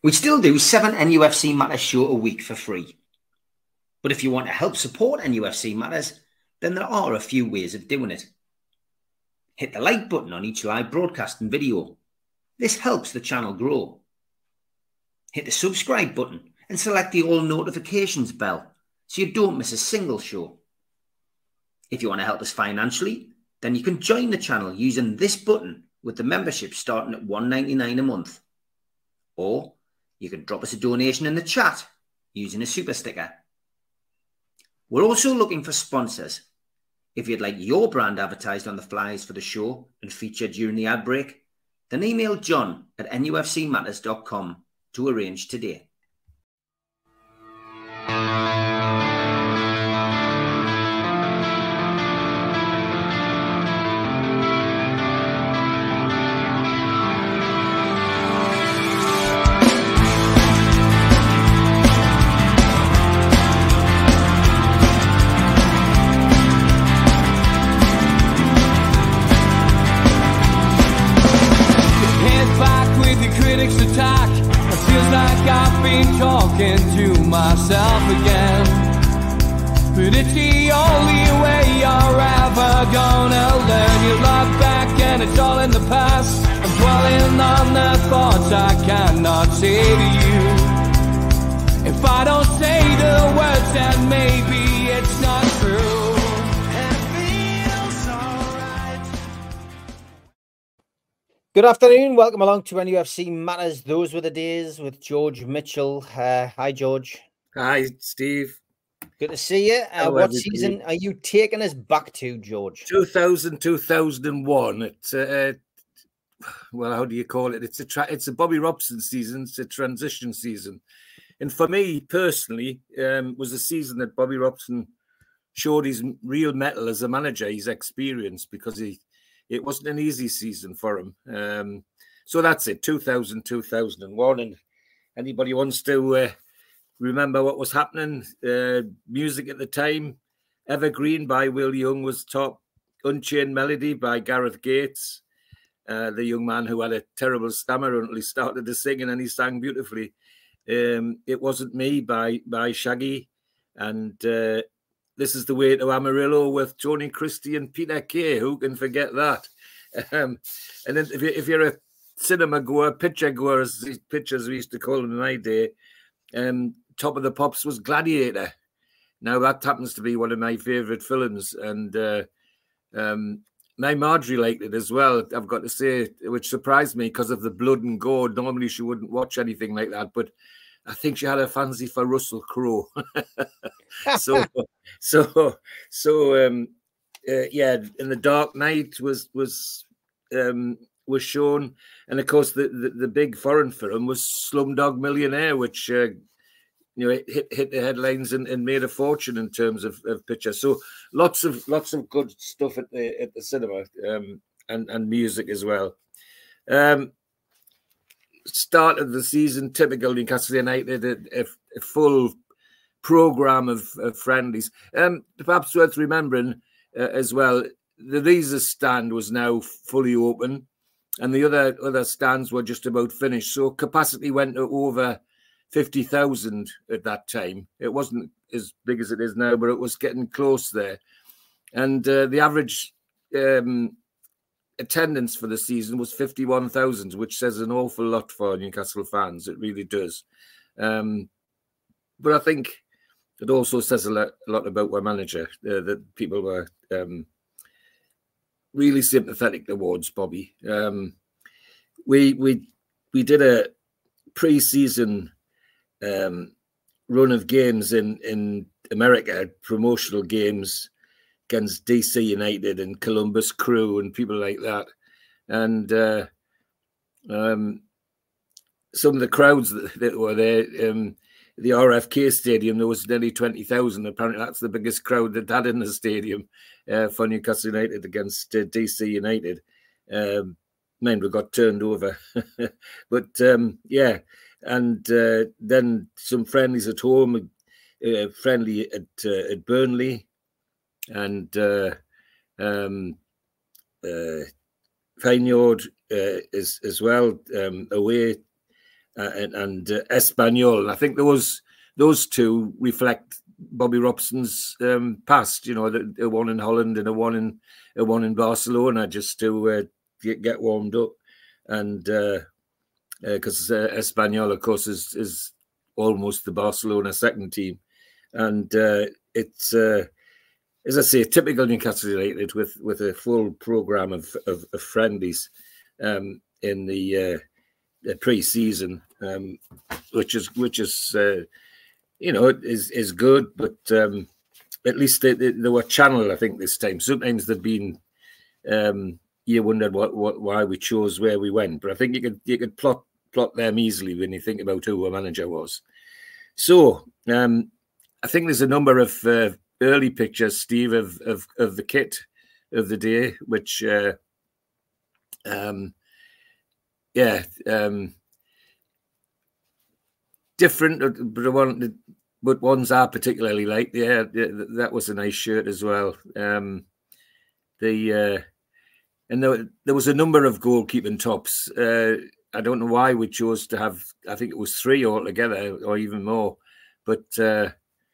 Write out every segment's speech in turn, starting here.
We still do 7 NUFC Matters show a week for free. But if you want to help support NUFC Matters, then there are a few ways of doing it. Hit the like button on each live broadcast and video. This helps the channel grow. Hit the subscribe button and select the all notifications bell so you don't miss a single show. If you want to help us financially, then you can join the channel using this button with the membership starting at $1.99 a month. Or you can drop us a donation in the chat using a super sticker. We're also looking for sponsors. If you'd like your brand advertised on the flyers for the show and featured during the ad break, then email john@nufcmatters.com to arrange today. Attack. It feels like I've been talking to myself again, but it's the only way you're ever gonna learn. You look back and it's all in the past. I'm dwelling on the thoughts I cannot say to you. If I don't say the words, then maybe it's not true. Good afternoon. Welcome along to NUFC Matters. Those were the days with George Mitchell. Hi, George. Hi, Steve. Good to see you. What season are you taking us back to, George? 2001. It's well, how do you call it? It's a Bobby Robson season. It's a transition season, and for me personally, was a season that Bobby Robson showed his real mettle as a manager, his experience, because it wasn't an easy season for him. So that's it, 2001. And anybody wants to remember what was happening, music at the time, Evergreen by Will Young was top. Unchained Melody by Gareth Gates, the young man who had a terrible stammer until he started to sing, and then he sang beautifully. It Wasn't Me by Shaggy. And This Is the Way to Amarillo with Tony Christie and Peter Kay. Who can forget that? And then if you're a cinema goer, picture goer, as these pictures we used to call them in my day, Top of the Pops was Gladiator. Now that happens to be one of my favourite films, and my Marjorie liked it as well, I've got to say, which surprised me because of the blood and gore. Normally she wouldn't watch anything like that, but I think she had a fancy for Russell Crowe. So, yeah. In the Dark Knight was shown, and of course the big foreign film was Slumdog Millionaire, which hit the headlines and made a fortune in terms of pictures. So lots of good stuff at the cinema, and music as well. Start of the season, typical Newcastle United, a full program of friendlies. Perhaps worth remembering as well, the Reza stand was now fully open, and the other stands were just about finished. So capacity went to over 50,000 at that time. It wasn't as big as it is now, but it was getting close there. And the average attendance for the season was 51,000, which says an awful lot for Newcastle fans. It really does. But I think it also says a lot about our manager, that people were really sympathetic towards Bobby. We did a pre-season run of games in America, promotional games against DC United and Columbus Crew and people like that. And some of the crowds that were there, the RFK Stadium, there was nearly 20,000. Apparently that's the biggest crowd that had in the stadium for Newcastle United against DC United. Mind we got turned over. But yeah, and then some friendlies at home, friendly at Burnley, and Feyenoord as well away, Espanyol. And I think those two reflect Bobby Robson's past. You know, the one in Holland and a one in Barcelona, just to get warmed up. And because Espanyol, of course, is almost the Barcelona second team, and it's as I say, typical Newcastle United with a full program of friendlies in the pre-season, which is you know, is good, but at least they were channeled, I think, this time. Sometimes they've been you wondered why we chose where we went, but I think you could plot them easily when you think about who our manager was. So I think there's a number of early pictures, Steve, of the kit of the day, which different, but ones I particularly like. Yeah, that was a nice shirt as well. And there was a number of goalkeeping tops. I don't know why we chose to have. I think it was 3 altogether, or even more. But they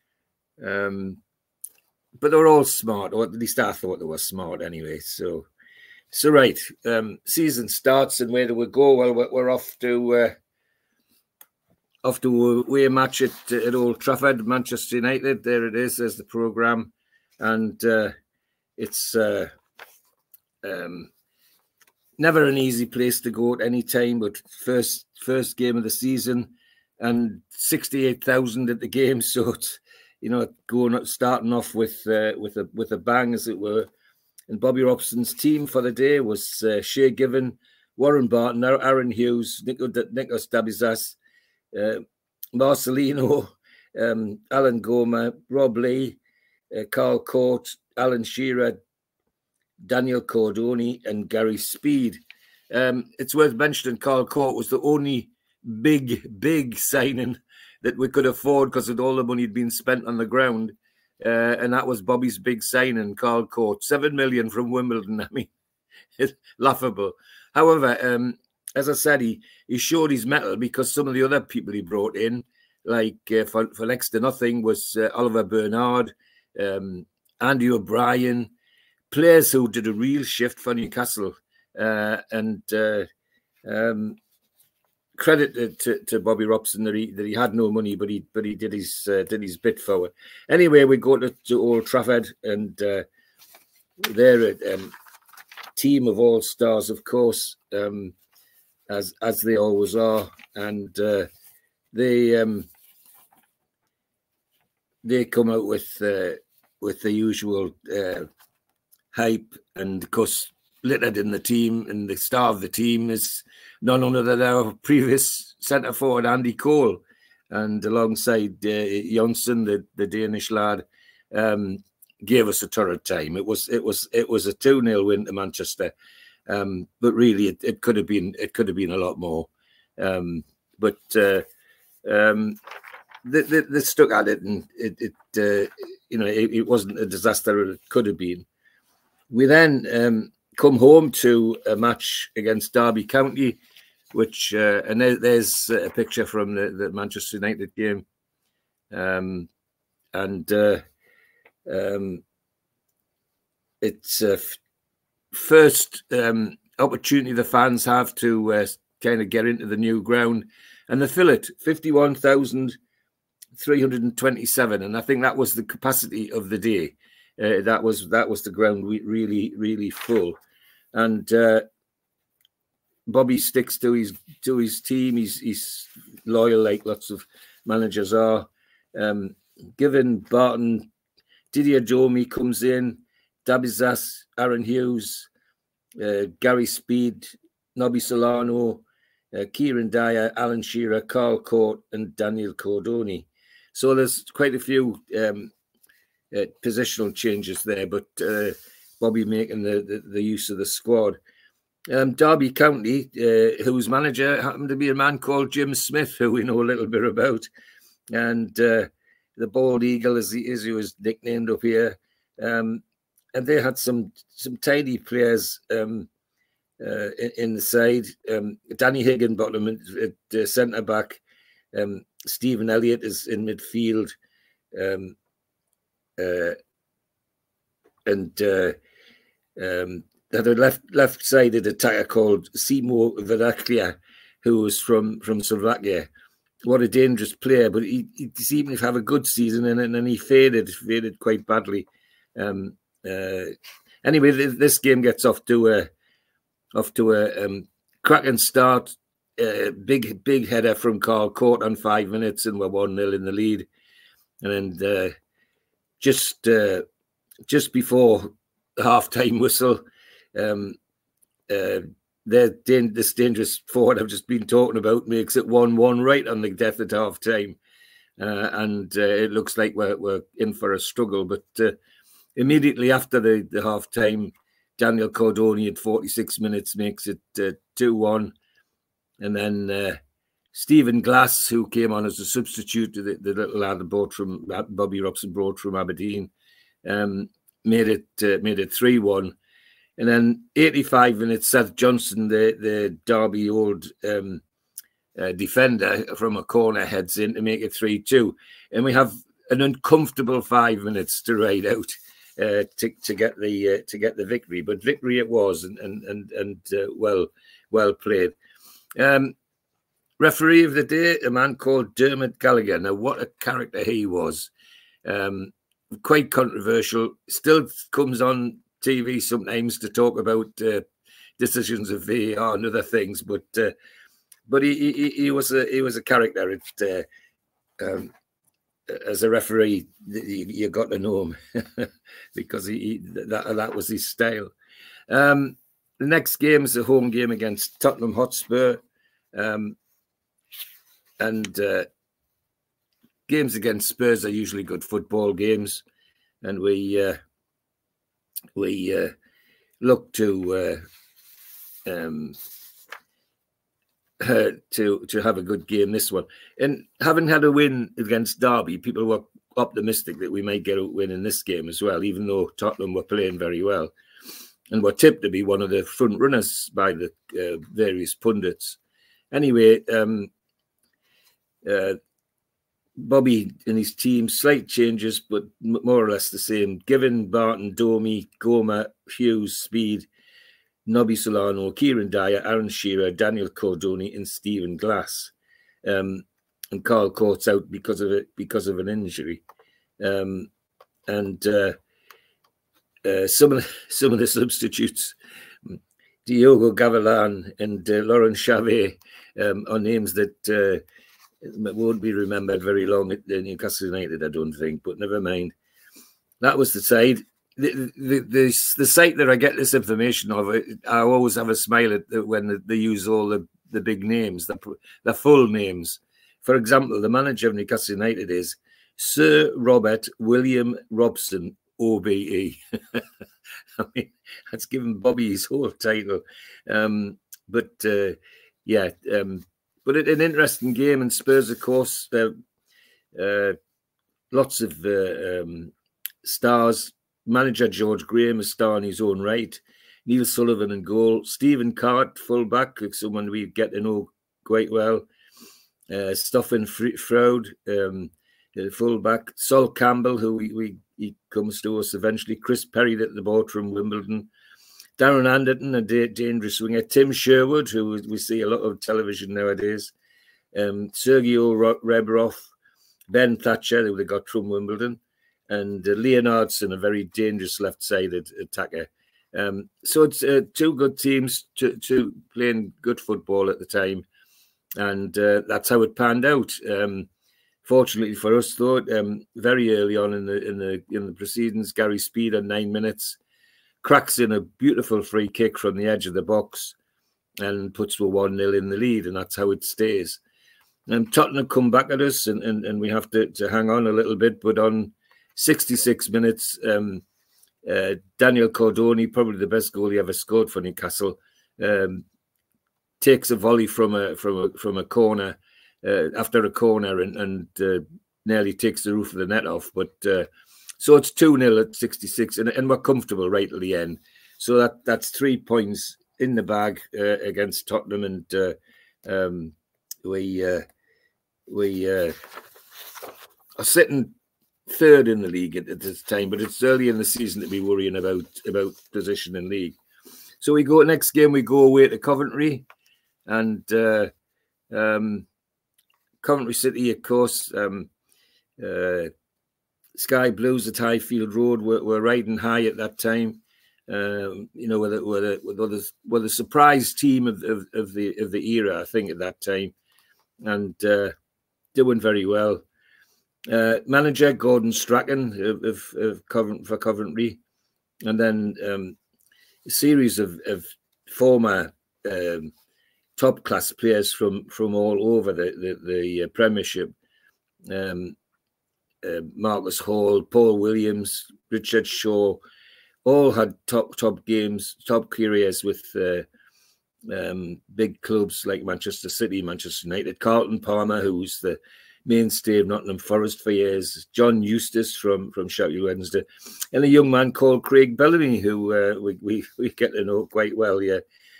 were all smart, or at least I thought they were smart anyway. So right, season starts, and where do we go? Well, we're off to a away match at Old Trafford, Manchester United. There it is. There's the programme, and it's never an easy place to go at any time. But first game of the season, and 68,000 at the game, so it's, you know, starting off with a bang, as it were. And Bobby Robson's team for the day was Shay Given, Warren Barton, Aaron Hughes, Nikos Dabizas, Marcelino, Alan Goma, Rob Lee, Carl Court, Alan Shearer, Daniel Cordoni, and Gary Speed. It's worth mentioning Carl Court was the only big signing that we could afford because of all the money had been spent on the ground. And that was Bobby's big signing, Carl Court, 7 million from Wimbledon. I mean, it's laughable. However, as I said, he showed his mettle, because some of the other people he brought in, like for next to nothing, was Oliver Bernard, Andy O'Brien, players who did a real shift for Newcastle. And credit to Bobby Robson that he had no money, but he did his bit forward. Anyway, we go to Old Trafford, and they're a team of all stars, of course, as they always are, and they come out with the usual hype, and of course, littered in the team, and the star of the team is none other than our previous centre forward, Andy Cole, and alongside Jonsson, the Danish lad, gave us a torrid time. It was a 2-0 win to Manchester, but really it could have been a lot more. But they stuck at it, and it wasn't a disaster it could have been. We then come home to a match against Derby County, which and there's a picture from the Manchester United game, it's first opportunity the fans have to kind of get into the new ground, and they fill it, 51,327, and I think that was the capacity of the day. That was the ground really full, and Bobby sticks to his team. He's loyal, like lots of managers are. Given Barton, Didier Domi comes in, Dabizas, Aaron Hughes, Gary Speed, Nobby Solano, Kieran Dyer, Alan Shearer, Carl Court, and Daniel Cordoni. So there's quite a few positional changes there, but Bobby making the use of the squad. Derby County, whose manager happened to be a man called Jim Smith, who we know a little bit about, and the Bald Eagle, as he was nicknamed up here. And they had some tidy players in the side. Danny Higginbottom at centre back. Stephen Elliott is in midfield. And had a left-sided attacker called Simo Veraclia, who was from Slovakia. What a dangerous player, but he seemed to have a good season, and then he faded quite badly. Anyway, this game gets off to a cracking start. Big header from Carl Court on 5 minutes, and we're 1-0 in the lead. And then just before the half-time whistle, this dangerous forward I've just been talking about makes it 1-1 right on the death at half-time. And it looks like we're in for a struggle. But immediately after the half-time, Daniel Cordoni at 46 minutes makes it 2-1. And then Stephen Glass, who came on as a substitute, the little lad Bobby Robson brought from Aberdeen, made it 3-1. And then 85 minutes, Seth Johnson, the Derby old defender from a corner, heads in to make it 3-2. And we have an uncomfortable 5 minutes to ride out to get the victory. But victory it was, and well played. Referee of the day, a man called Dermot Gallagher. Now, what a character he was. Quite controversial. Still comes on TV sometimes to talk about decisions of VAR and other things, but he was a character. As a referee, you got to know him because that was his style. The next game is a home game against Tottenham Hotspur, and games against Spurs are usually good football games, and we look to have a good game this one. And having had a win against Derby, people were optimistic that we might get a win in this game as well, even though Tottenham were playing very well and were tipped to be one of the front runners by the various pundits. Anyway, Bobby and his team, slight changes, but more or less the same. Given, Barton, Domi, Goma, Hughes, Speed, Nobby Solano, Kieran Dyer, Aaron Shearer, Daniel Cordoni, and Stephen Glass. And Carl Court's out because of an injury. Some of the substitutes, Diogo Gavilan and Laurent Chavet, are names that won't be remembered very long at Newcastle United, I don't think, but never mind. That was the side. The site that I get this information of, I always have a smile at when they use all the big names, the full names. For example, the manager of Newcastle United is Sir Robert William Robson, OBE. I mean, that's given Bobby his whole title. But an interesting game. And Spurs, of course, lots of stars. Manager George Graham, a star in his own right. Neil Sullivan in goal. Stephen Cart, full-back, someone we get to know quite well. Stoffin Froud, full-back. Sol Campbell, who he comes to us eventually. Chris Perry at the board from Wimbledon. Darren Anderton, a dangerous winger. Tim Sherwood, who we see a lot of television nowadays. Sergio Rebrov. Ben Thatcher, who they got from Wimbledon. And Leonardson, a very dangerous left-sided attacker. So it's two good teams to playing good football at the time, and that's how it panned out. Fortunately for us, though, very early on in the proceedings, Gary Speed on 9 minutes cracks in a beautiful free kick from the edge of the box and puts us 1-0 in the lead, and that's how it stays. And Tottenham come back at us, and we have to hang on a little bit, but on 66 minutes, Daniel Cordoni, probably the best goal he ever scored for Newcastle, takes a volley from a corner after a corner and nearly takes the roof of the net off. But so it's 2-0 at 66, and we're comfortable right at the end. So that's 3 points in the bag against Tottenham, and we are sitting third in the league at this time, but it's early in the season to be worrying about position in league. So we go next game. We go away to Coventry, and Coventry City, of course. Sky Blues at Highfield Road were riding high at that time. Were the surprise team of the era, I think, at that time, and doing very well. Manager Gordon Strachan for Coventry, and then a series of former top class players from all over the Premiership. Marcus Hall, Paul Williams, Richard Shaw, all had top games, top careers with big clubs like Manchester City, Manchester United. Carlton Palmer, who was the mainstay of Nottingham Forest for years. John Eustace from Sheffield Wednesday, and a young man called Craig Bellamy, who we get to know quite well. Yeah,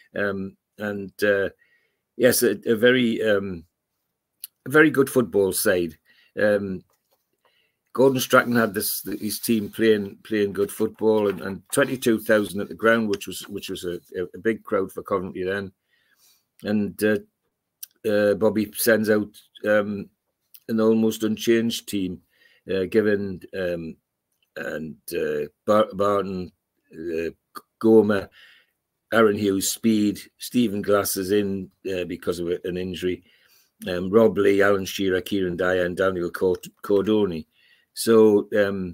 yes, a very good football side. Gordon Strachan had his team playing good football, and 22,000 at the ground, which was a big crowd for Coventry then. And Bobby sends out an almost unchanged team, given and Barton, Goma, Aaron Hughes, Speed, Stephen Glass is in because of an injury, Rob Lee, Alan Shearer, Kieran Dyer, and Daniel Cordoni. So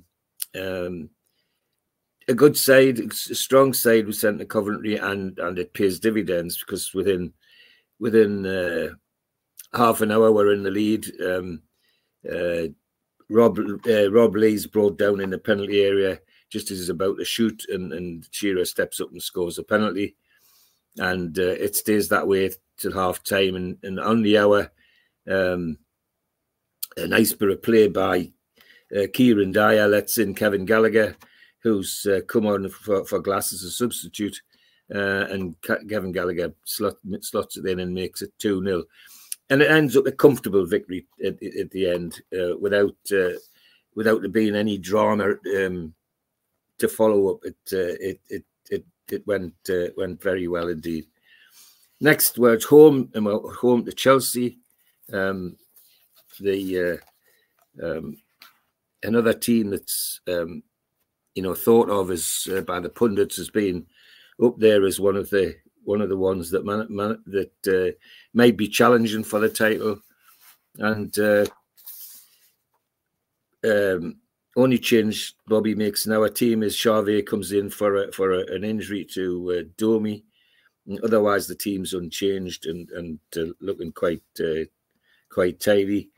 a good side, a strong side was sent to Coventry, and it pays dividends, because within half an hour we're in the lead. Rob Lee's brought down in the penalty area just as he's about to shoot, and Shearer steps up and scores a penalty, and it stays that way till half time. And on the hour, a nice bit of play by Kieran Dyer lets in Kevin Gallagher, who's come on for Glass as a substitute, and Kevin Gallagher slots it in and makes it 2-0. And it ends up a comfortable victory at the end, without there being any drama to follow up. It went very well indeed. Next, we're at home to Chelsea. Another team that's thought of as by the pundits as being up there as one of the ones that may be challenging for the title, and only change Bobby makes in our team is Charvet comes in for an injury to Domi. Otherwise, the team's unchanged and looking quite tidy.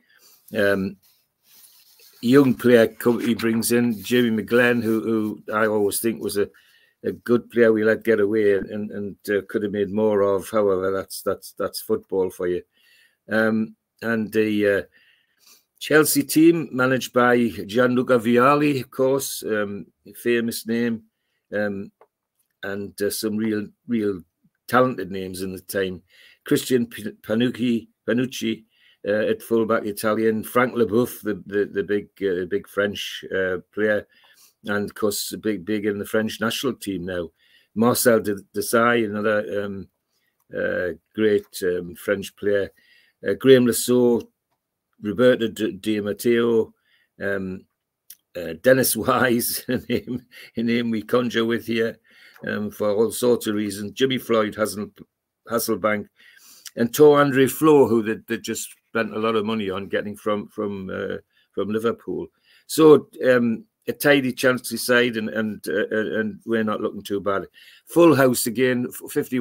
Young player he brings in Jamie McGlenn, who I always think was a good player we let get away and could have made more of. However, that's football for you. And the Chelsea team, managed by Gianluca Vialli, of course, famous name, and some real talented names in the time. Christian Panucci at fullback, Italian. Frank Leboeuf, the big French player, and of course big in the French national team now. Marcel Desailly, another great French player. Graham Lasso, Roberto Di Matteo, Dennis Wise, a name we conjure with here for all sorts of reasons. Jimmy Floyd, Hasselbank, and Tor Andre Flo, who they just spent a lot of money on getting from Liverpool. So a tidy Chelsea side, and we're not looking too bad. Full house again,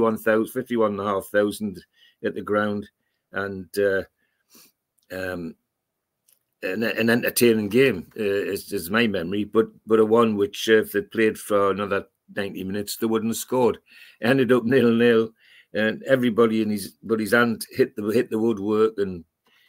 51,500 at the ground, and an entertaining game is my memory, but a one which if they played for another 90 minutes they wouldn't have scored. Ended up 0-0, and everybody in his hand hit the woodwork, and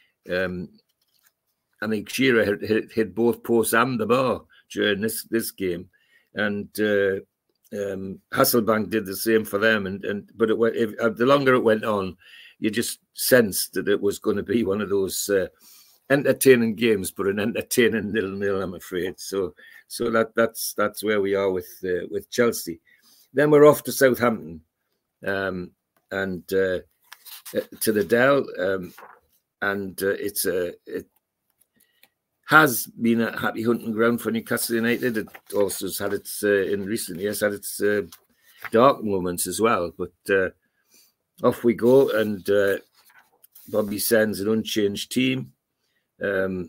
I think Shearer hit both posts and the bar during this game, and Hasselbank did the same for them, but the longer it went on, you just sensed that it was going to be one of those entertaining games, but an entertaining 0-0, I'm afraid. So that's where we are with Chelsea. Then we're off to Southampton, and to the Dell, and it has been a happy hunting ground for Newcastle United. It also has had its in recent years had its dark moments as well. But off we go, and Bobby sends an unchanged team, and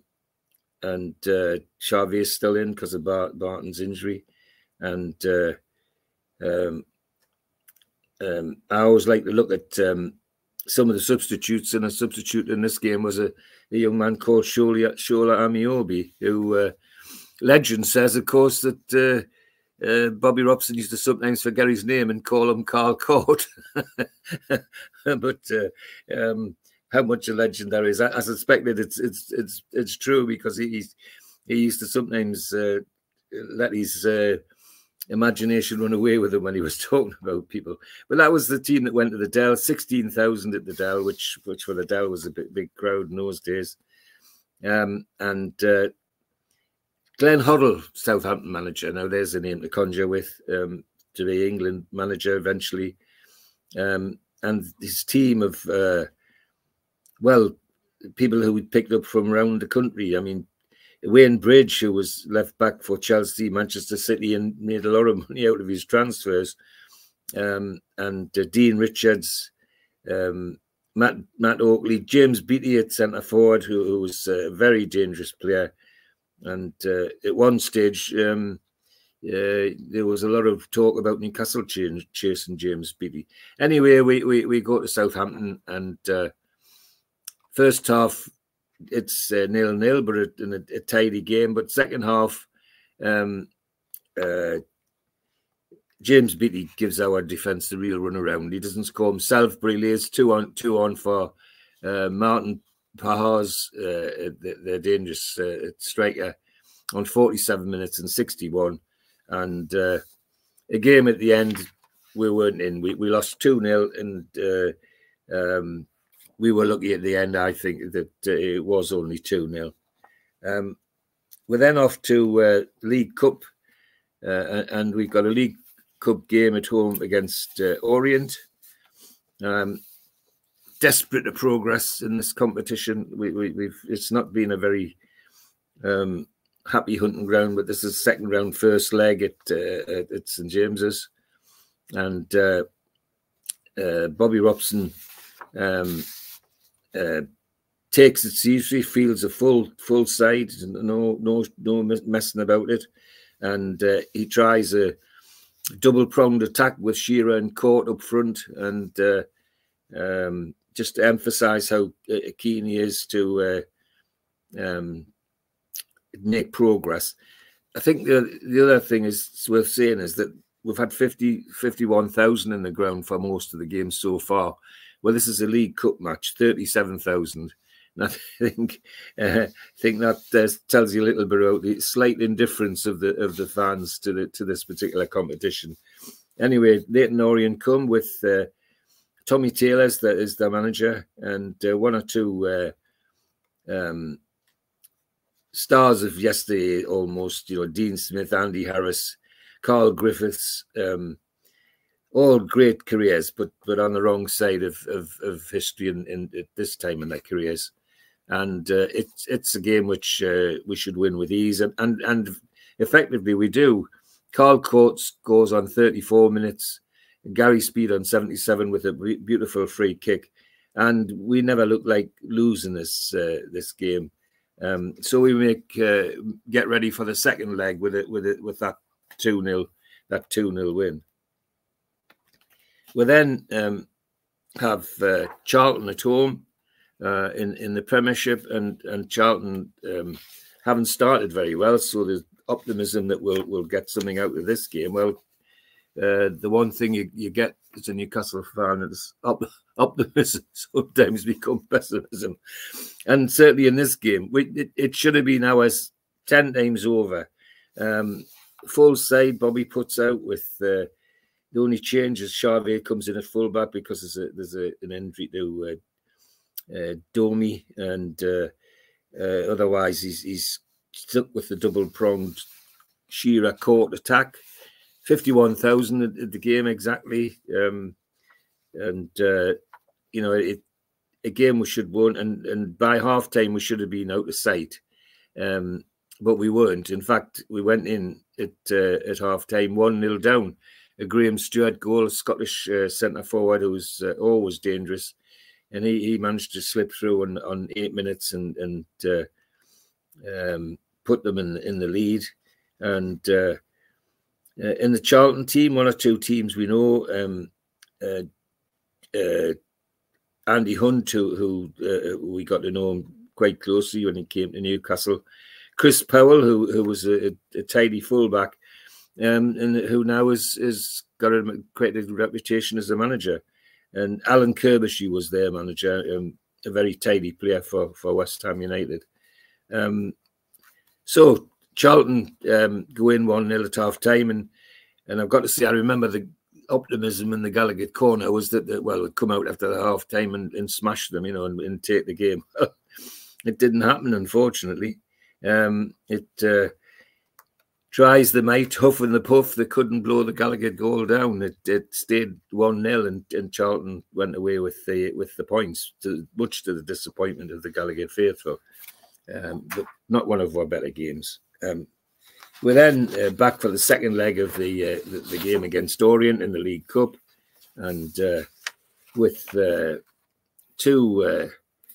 Xavi is still in because of Barton's injury, and I always like to look at some of the substitutes, and a substitute in this game was a young man called Shola Amiobi, who legend says, of course, that Bobby Robson used to sometimes forget his name and call him Carl Court. But how much a legend there is, I suspected it's true, because he used to sometimes let his imagination run away with him when he was talking about people. But that was the team that went to the Dell, 16,000 at the Dell, which for the Dell was a big crowd in those days. And Glenn Hoddle, Southampton manager. Now there's a name to conjure with, to be England manager eventually. And his team of, people who we picked up from around the country. I mean, Wayne Bridge, who was left back for Chelsea, Manchester City, and made a lot of money out of his transfers. And Dean Richards, Matt Oakley, James Beattie at centre forward, who was a very dangerous player. And at one stage, there was a lot of talk about Newcastle chasing James Beattie. Anyway, we go to Southampton, and first half, it's 0-0, but in a tidy game. But second half, James Beattie gives our defence the real run around. He doesn't score himself, but he lays two on for Martin Pahars, the dangerous striker, on 47 minutes and 61. And a game at the end, we weren't in. We lost 2-0, and we were lucky at the end, I think, that it was only 2-0. We're then off to League Cup, and we've got a League Cup game at home against Orient. Desperate to progress in this competition. It's not been a very happy hunting ground, but this is second round, first leg at St James's, and Bobby Robson takes it seriously, fields a full side, no messing about it, and he tries a double-pronged attack with Shearer and Court up front, and just to emphasise how keen he is to make progress. I think the other thing is worth saying is that we've had 51,000 in the ground for most of the games so far. Well, this is a League Cup match, 37,000. And I think that tells you a little bit about the slight indifference of the fans to this particular competition. Anyway, Leyton Orient come with Tommy Taylor is the manager, and one or two stars of yesterday almost. Dean Smith, Andy Harris, Carl Griffiths. All great careers, but on the wrong side of history in at this time in their careers, and it's a game which we should win with ease, and effectively we do. Carl Court scores on 34 minutes, Gary Speed on 77 with a beautiful free kick, and we never look like losing this game. So we get ready for the second leg with that 2-0 win. We then have Charlton at home in the Premiership, and Charlton haven't started very well, so there's optimism that we'll get something out of this game. Well, the one thing you get as a Newcastle fan is optimism sometimes becomes pessimism, and certainly in this game, it should have been ours 10 times over. full side. Bobby puts out with the only change is Charvet comes in at fullback because there's an injury to Domi, and otherwise he's stuck with the double-pronged Shearer court attack. 51,000 at the game exactly, and you know, a game we should won, and by half time we should have been out of sight, but we weren't. In fact, we went in at half time 1-0 down. A Graham Stewart goal, a Scottish centre forward who was always dangerous, and he managed to slip through on 8 minutes and put them in the lead. And in the Charlton team, one or two teams we know, Andy Hunt, who we got to know him quite closely when he came to Newcastle. Chris Powell, who was a tidy fullback, and who now is got quite a reputation as a manager. And Alan Kirbyshey was their manager, a very tidy player for West Ham United. So Charlton go in 1-0 at half time, and I've got to say, I remember the optimism in the Gallagher corner was that we'd come out after the half time and smash them, you know, and take the game. It didn't happen, unfortunately. It tries the might, huff and the puff. They couldn't blow the Gallagher goal down. It stayed 1-0, and Charlton went away with the points, much to the disappointment of the Gallagher faithful. But not one of our better games. We're then back for the second leg of the game against Orient in the League Cup, and with two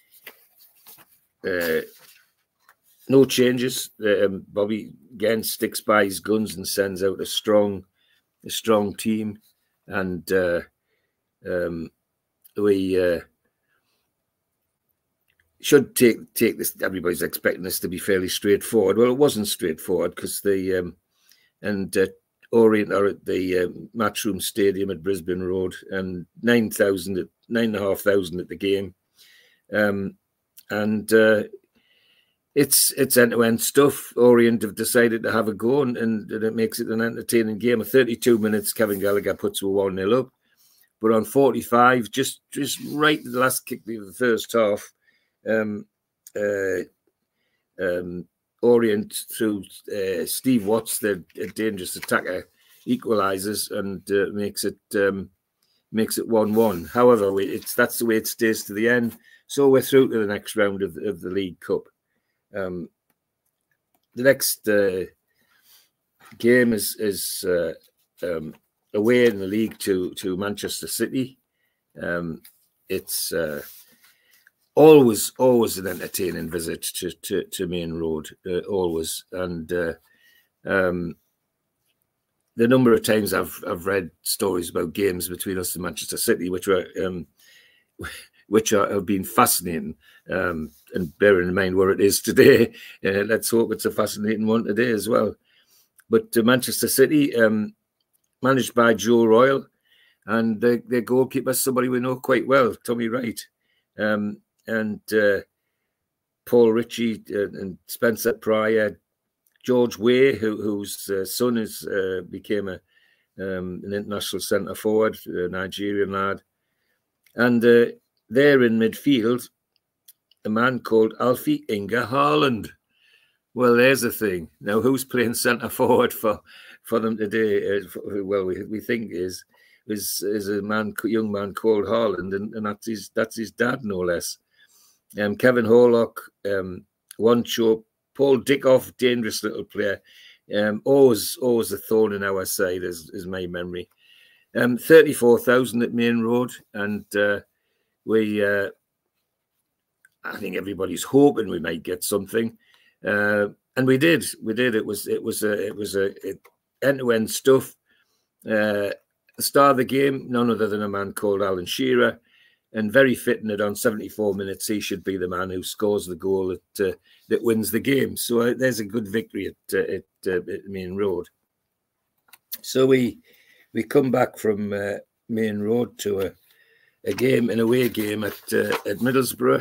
no changes. Bobby again sticks by his guns and sends out a strong team, and we should take this. Everybody's expecting this to be fairly straightforward. Well, it wasn't straightforward because Orient are at the Matchroom Stadium at Brisbane Road, and 9,500 at the game, and it's end-to-end stuff. Orient have decided to have a go, and it makes it an entertaining game. At 32 minutes, Kevin Gallagher puts a 1-0 up, but on 45, just right at the last kick of the first half, Orient through Steve Watts, the dangerous attacker, equalises and makes it 1-1. However, that's the way it stays to the end. So we're through to the next round of the League Cup. The next game is away in the league to Manchester City. It's always an entertaining visit to Main Road, always. And the number of times I've read stories about games between us and Manchester City, which have been fascinating. And bearing in mind where it is today, let's hope it's a fascinating one today as well. But Manchester City, managed by Joe Royle, and their goalkeeper, somebody we know quite well, Tommy Wright, and Paul Ritchie and Spencer Pryor, George Way, whose son became an international centre forward, a Nigerian lad, and there in midfield, a man called Alfie Inga Haaland. Well, there's the thing. Now, who's playing centre forward for them today? We think is a young man called Haaland, and that's his dad, no less. Kevin Horlock, Wancho, Paul Dickoff, dangerous little player. Always a thorn in our side, is my memory. 34,000 at Main Road, and I think everybody's hoping we might get something, and we did. It was end-to-end stuff. The star of the game, none other than a man called Alan Shearer, and very fitting it on 74 minutes. He should be the man who scores the goal that wins the game. So there's a good victory at Main Road. So we come back from Main Road to a game, an away game at Middlesbrough.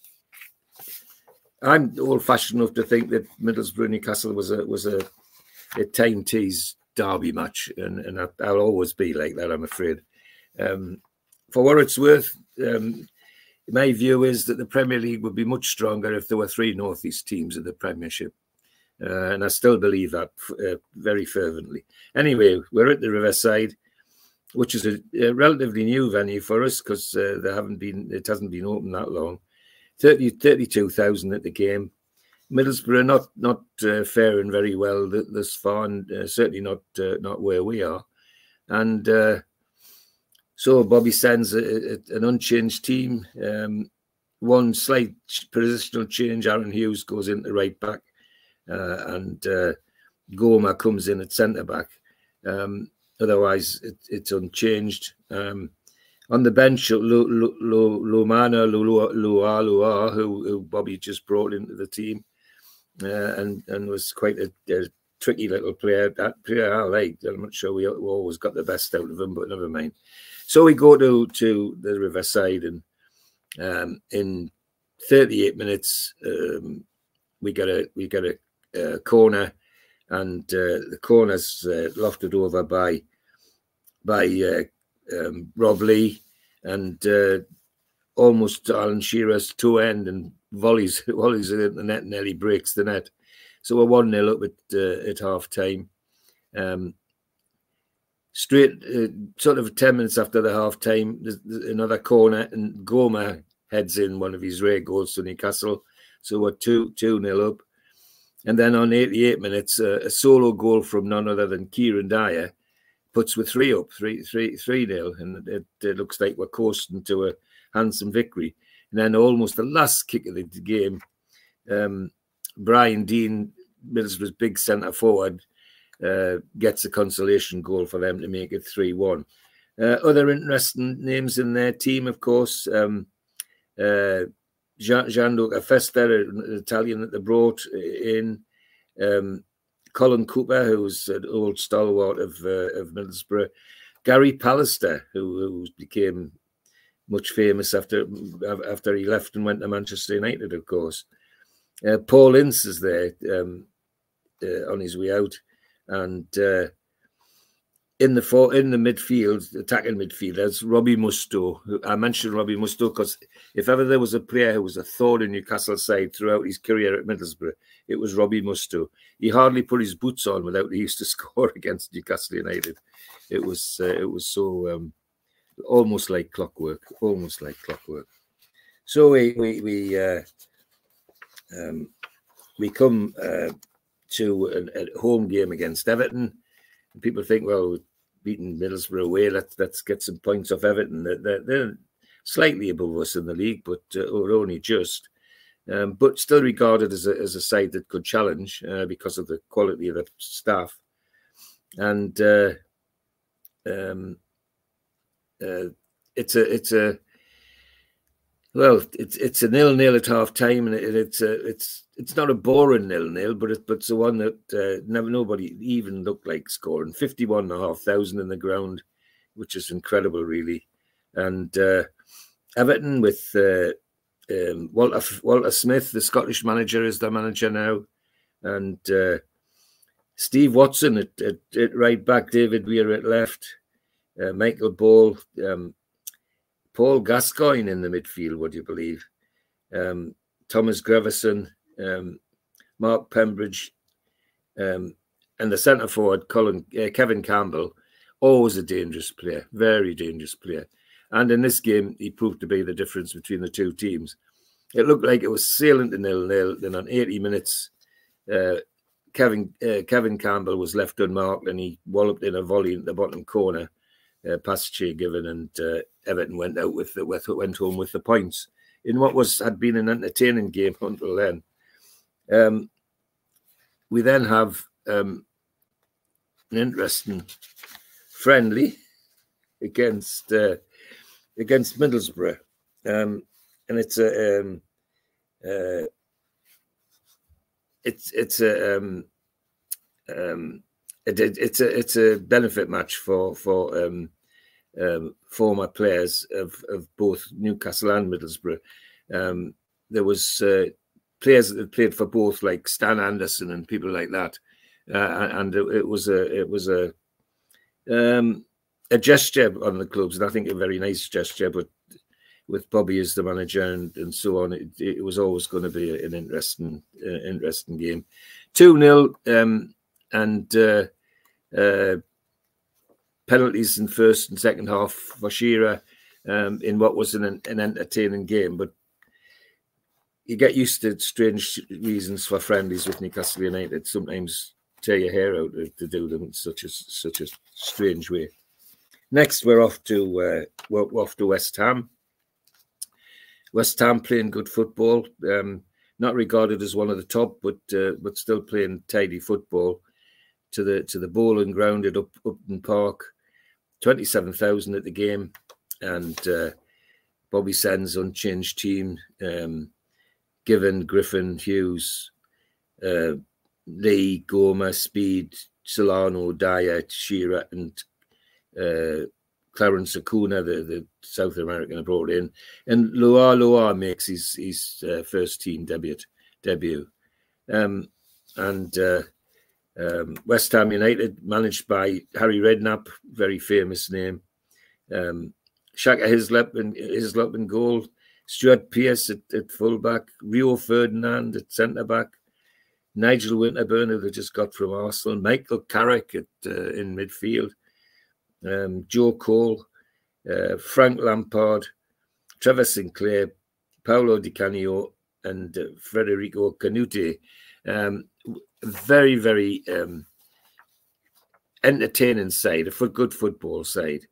I'm old-fashioned enough to think that Middlesbrough Newcastle was a it time tees derby match, and I'll always be like that, I'm afraid. For what it's worth, my view is that the Premier League would be much stronger if there were 3 North East teams in the Premiership. And I still believe that very fervently. Anyway, we're at the Riverside, which is a relatively new venue for us because it hasn't been open that long. 32,000 at the game. Middlesbrough not faring very well thus far, and certainly not where we are. And so Bobby sends an unchanged team. One slight positional change. Aaron Hughes goes into right back. And Goma comes in at centre back. Otherwise, it's unchanged. On the bench, Lumana Lua, who Bobby just brought into the team, and was quite a tricky little player. That player I liked. I'm not sure we always got the best out of him, but never mind. So we go to the Riverside, and in 38 minutes, we get a corner, and the corner's lofted over by Rob Lee, and almost Alan Shearer's toe end, and volleys it in the net, and nearly breaks the net. So we're 1-0 up at half time. Straight, sort of 10 minutes after the half time, there's another corner, and Goma heads in one of his rare goals to Newcastle. So we're 2-0 up. And then on 88 minutes, a solo goal from none other than Kieran Dyer puts with 3-0, and it looks like we're coasting to a handsome victory. And then almost the last kick of the game, Brian Dean, Middlesbrough's big centre forward, gets a consolation goal for them to make it 3-1. Other interesting names in their team, of course, Gianluca Festa, an Italian that they brought in, Colin Cooper, who's an old stalwart of Middlesbrough, Gary Pallister, who became much famous after he left and went to Manchester United, of course. Paul Ince is there on his way out, and in the midfield, attacking midfield, there's Robbie Mustoe. I mentioned Robbie Mustoe because if ever there was a player who was a thorn in Newcastle's side throughout his career at Middlesbrough, it was Robbie Mustoe. He hardly put his boots on without he used to score against Newcastle United. It was so almost like clockwork, So we come to a home game against Everton. People think, well, beating Middlesbrough away, let's get some points off Everton. They're slightly above us in the league, but only just. But still regarded as a side that could challenge because of the quality of the staff. And it's a 0-0 at half time, and it's not a boring 0-0, but it's the one that nobody even looked like scoring. 51,500 in the ground, which is incredible, really. And Everton with Walter Smith, the Scottish manager, is their manager now, and Steve Watson at right back, David Weir at left, Michael Ball, Paul Gascoigne in the midfield, would you believe? Thomas Grevison, Mark Pembridge, and the centre forward, Kevin Campbell, always a dangerous player, very dangerous player. And in this game, he proved to be the difference between the two teams. It looked like it was sailing to 0-0. Then on 80 minutes, Kevin Campbell was left unmarked, and he walloped in a volley in the bottom corner, past Che Given, and Everton went home with the points in what had been an entertaining game until then. We then have an interesting friendly against Middlesbrough, and it's a benefit match for former players of both Newcastle and Middlesbrough. There was players that had played for both, like Stan Anderson and people like that, and it was a gesture on the clubs, and I think a very nice gesture. But with Bobby as the manager and so on, it was always going to be an interesting game. 2-0, and penalties in first and second half for Shearer in what was an entertaining game. But you get used to strange reasons for friendlies with Newcastle United. Sometimes tear your hair out to do them in such a strange way. Next, we're off to West Ham. West Ham playing good football, not regarded as one of the top, but still playing tidy football. To the Bowling Ground at Upton Park, 27,000 at the game, and Bobby Sen's unchanged team. Given, Griffin, Hughes, Lee, Goma, Speed, Solano, Dyer, Shearer, and Clarence Acuna, the South American, brought in, and Loa makes his first team debut. West Ham United, managed by Harry Redknapp, very famous name. Shaka Hislop in goal. Stuart Pearce at fullback. Rio Ferdinand at centre back. Nigel Winterburn, who they just got from Arsenal. Michael Carrick in midfield. Joe Cole, Frank Lampard, Trevor Sinclair, Paolo Di Canio, and Federico Canute. Very, very entertaining side, a good football side.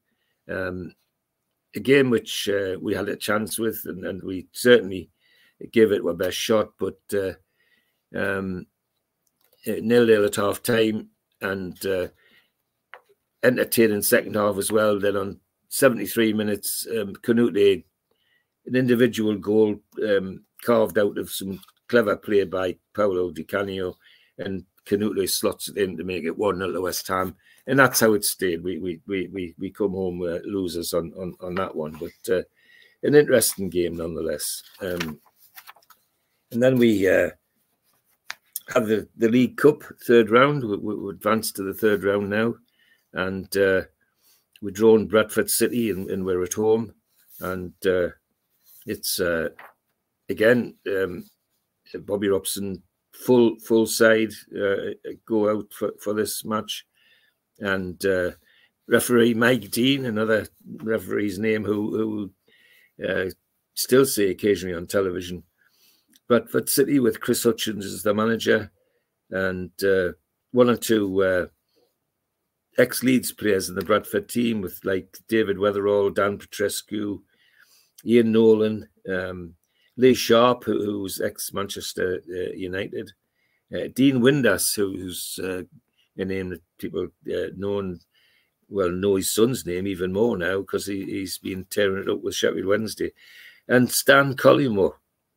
A game which we had a chance with, and we certainly gave it our best shot, but 0-0 at half time, and entertaining second half as well. Then on 73 minutes, Canute, an individual goal carved out of some clever play by Paolo Di Canio, and Canute slots it in to make it 1-0 to West Ham, and that's how it stayed. We come home losers on that one, but an interesting game nonetheless. And then we have the League Cup third round. We advanced to the third round now, and we're drawn Bradford City, and we're at home, and it's again Bobby Robson. Full side go out for this match, and referee Mike Dean, another referee's name who still see occasionally on television. Bradford City with Chris Hutchins as the manager, and one or two ex-Leeds players in the Bradford team with like David Weatherall, Dan Petrescu, Ian Nolan, Lee Sharp, who's ex-Manchester United, Dean Windass, who's a name that people know his son's name even more now because he's been tearing it up with Sheffield Wednesday, and Sad Collymore.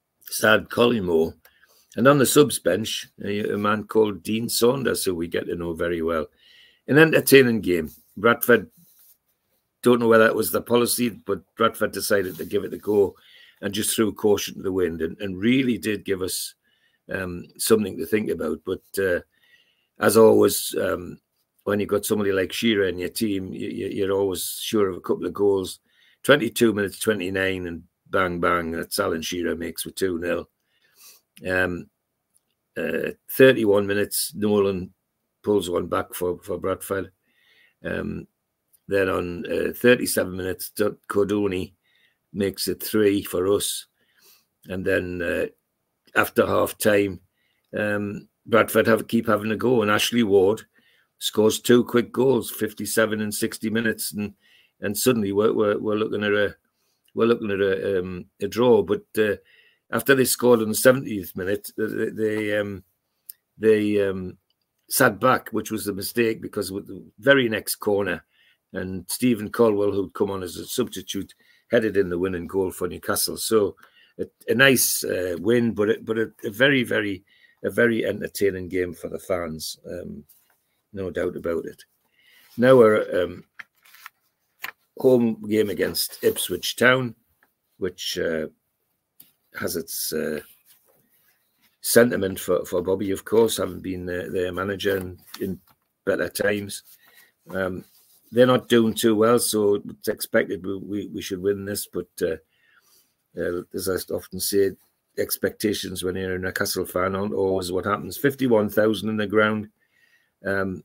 And on the subs bench, a man called Dean Saunders, who we get to know very well. An entertaining game. Bradford, don't know whether that was the policy, but Bradford decided to give it a go and just threw caution to the wind, and really did give us something to think about. But as always, when you've got somebody like Shearer in your team, you're always sure of a couple of goals. 22 minutes, 29, and bang, bang, that's Alan Shearer makes with 2-0. 31 minutes, Nolan pulls one back for Bradford. Then on 37 minutes, Cordoni makes it 3 for us. And then after half time, Bradford keep having a go, and Ashley Ward scores 2 quick goals, 57 and 60 minutes, and suddenly we're looking at a draw. But after they scored in the 70th minute, they sat back, which was a mistake, because with the very next corner, and Stephen Caldwell, who'd come on as a substitute, headed in the winning goal for Newcastle. So a nice win, but a very, very entertaining game for the fans, no doubt about it. Now we're home game against Ipswich Town, which has its sentiment for Bobby, of course, having been their manager in better times. They're not doing too well, so it's expected we should win this. But as I often say, expectations when you're a Newcastle fan aren't always what happens. 51,000 in the ground, and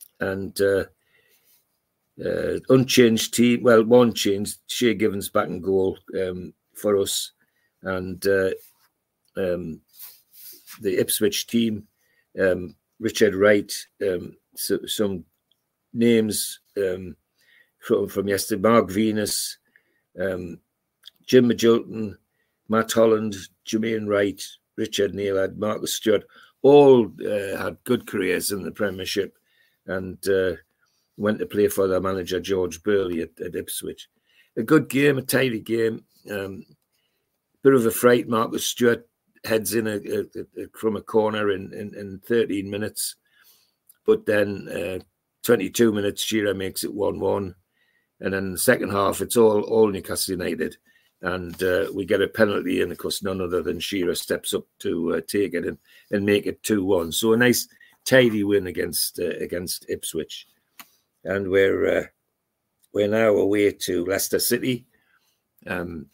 unchanged team. Well, one change, Shea Givens back in goal for us, and the Ipswich team, Richard Wright, some names from yesterday, Mark Venus, Jim Magilton, Matt Holland, Jermaine Wright, Richard Neal, Marcus Stewart, all had good careers in the Premiership, and went to play for their manager George Burley at Ipswich. A good game, a tidy game. Bit of a fright. Marcus Stewart heads in from a corner in 13 minutes, but then 22 minutes, Shearer makes it 1-1, and then the second half it's all Newcastle United, and we get a penalty, and of course none other than Shearer steps up to take it and make it 2-1. So a nice tidy win against Ipswich, and we're now away to Leicester City, and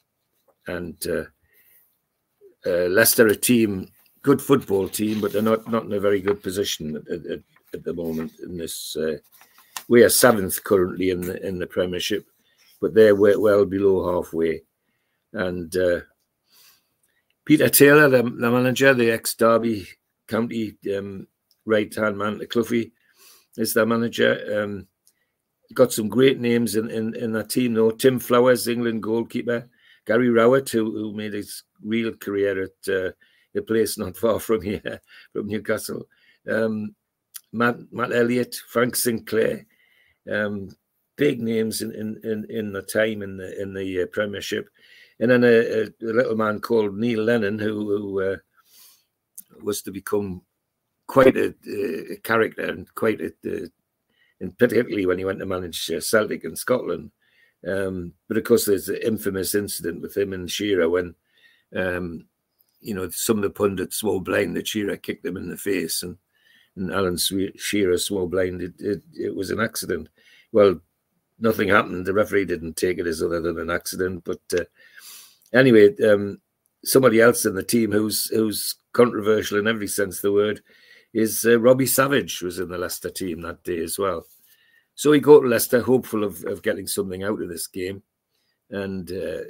Leicester, a team, good football team, but they're not in a very good position at the moment. In this, we are 7th currently in the Premiership, but they're well below halfway. And Peter Taylor, the manager, the ex-Derby County right-hand man to Cloughie, is their manager. Got some great names in that team, though. Tim Flowers, England goalkeeper. Gary Rowett, who made his real career at a place not far from here, from Newcastle. Matt Elliott, Frank Sinclair, big names in the time in the Premiership, and then a little man called Neil Lennon, who was to become quite a character and quite and particularly when he went to manage Celtic in Scotland. But of course, there's the infamous incident with him and Shearer when, some of the pundits swore blind that Shearer kicked him in the face, and Alan Shearer swore blind it was an accident. Well, nothing happened. The referee didn't take it as other than an accident. But anyway, somebody else in the team who's controversial in every sense of the word is Robbie Savage, was in the Leicester team that day as well. So we go to Leicester, hopeful of getting something out of this game. And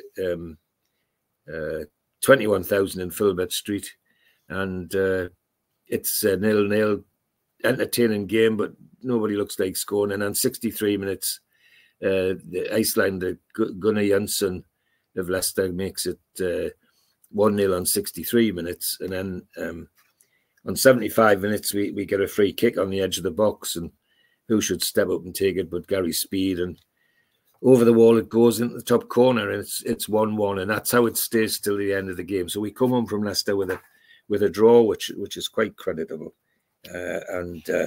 21,000 in Filbert Street. And it's a 0-0, entertaining game, but nobody looks like scoring. And then 63 minutes, the Icelander, Gunnar Jönsson of Leicester, makes it 1-0 on 63 minutes. And then on 75 minutes, we get a free kick on the edge of the box, and who should step up and take it but Gary Speed, and over the wall it goes into the top corner, and it's 1-1, and that's how it stays till the end of the game. So we come home from Leicester with a draw, which is quite creditable, and the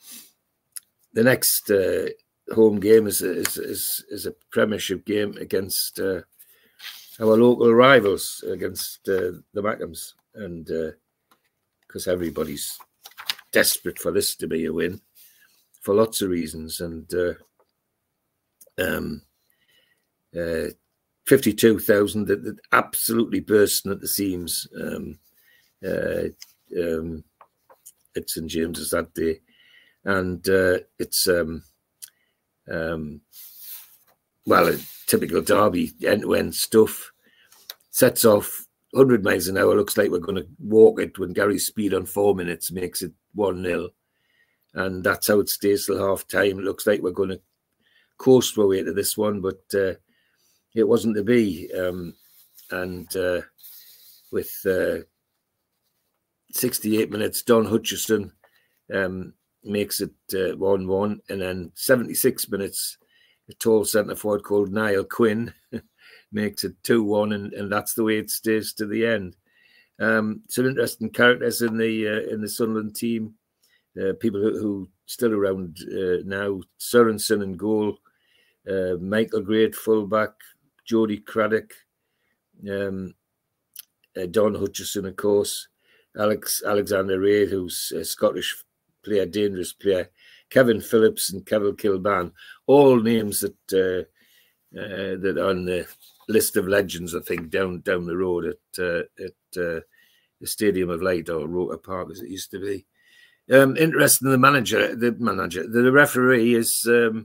next home game is a Premiership game against our local rivals, against the Mackems, and because everybody's desperate for this to be a win for lots of reasons, and 52,000 that absolutely bursting at the seams at St James's that day, and it's well, a typical Derby end-to-end stuff. Sets off 100 miles an hour. Looks like we're going to walk it when Gary Speed on 4 minutes makes it 1-0. And that's how it stays till half time. It looks like we're going to coast our way to this one, but it wasn't to be. With 68 minutes, Don Hutchison makes it 1-1. And then 76 minutes, a tall centre forward called Niall Quinn makes it 2-1, and that's the way it stays to the end. Some interesting characters in the Sunderland team. People who still around now: Sorensen in goal, Michael Gray fullback, Jody Craddock, Don Hutchison, of course, Alexander Ray, who's a Scottish player, dangerous player, Kevin Phillips and Kevin Kilban, all names that that are on the list of legends, I think, down the road at the Stadium of Light, or Roker Park as it used to be. Interesting, the referee is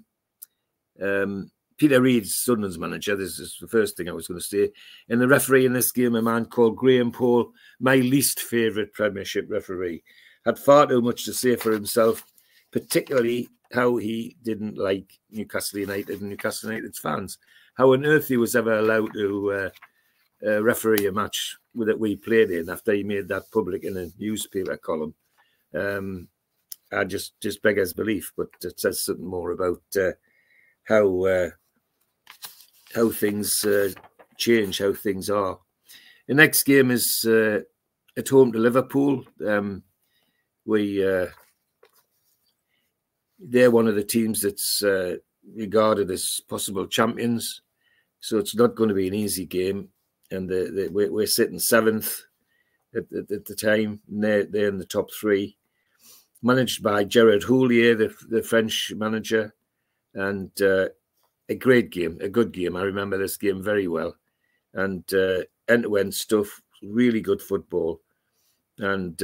Peter Reid's, Sunderland's manager. This is the first thing I was going to say. And the referee in this game, a man called Graham Poole, my least favourite Premiership referee, had far too much to say for himself, particularly how he didn't like Newcastle United and Newcastle United's fans. How on earth he was ever allowed to referee a match that we played in after he made that public in a newspaper column. I just beggars belief, but it says something more about how things change, how things are. The next game is at home to Liverpool. They're one of the teams that's regarded as possible champions, so it's not going to be an easy game. And we're sitting 7th at the time, and they're in the top 3, managed by Gerard Houllier, the French manager, and a great game, a good game. I remember this game very well, and end-to-end stuff, really good football, and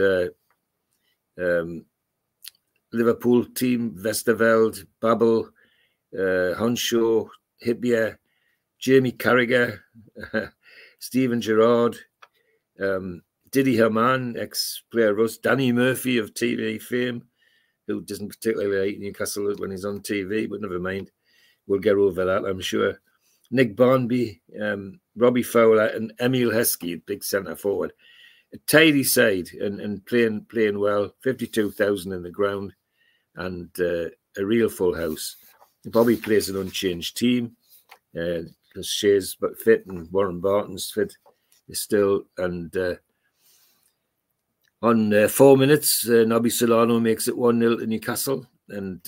Liverpool team, Westerveld, Babel, Honshaw, Hippier, Jamie Carragher, Steven Gerrard, Didi Hamann, ex-player Russ, Danny Murphy of TV fame, who doesn't particularly like Newcastle when he's on TV, but never mind. We'll get over that, I'm sure. Nick Barnby, Robbie Fowler, and Emile Heskey, big centre forward. A tidy side and playing well. 52,000 in the ground, and a real full house. Bobby plays an unchanged team because Shea's fit and Warren Barton's fit still. And on 4 minutes, Nobby Solano makes it 1-0 to Newcastle, and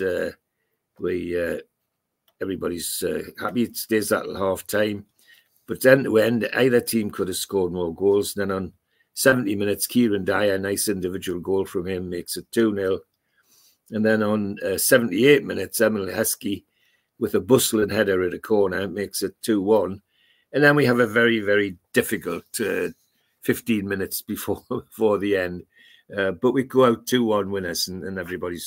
everybody's happy. It stays that at half time, but end to end, either team could have scored more goals. Then on 70 minutes, Kieran Dyer, nice individual goal from him, makes it 2-0. And then on 78 minutes, Emile Heskey, with a bustling header at a corner, makes it 2-1. And then we have a very, very difficult 15 minutes before the end. But we go out 2-1 winners, and everybody's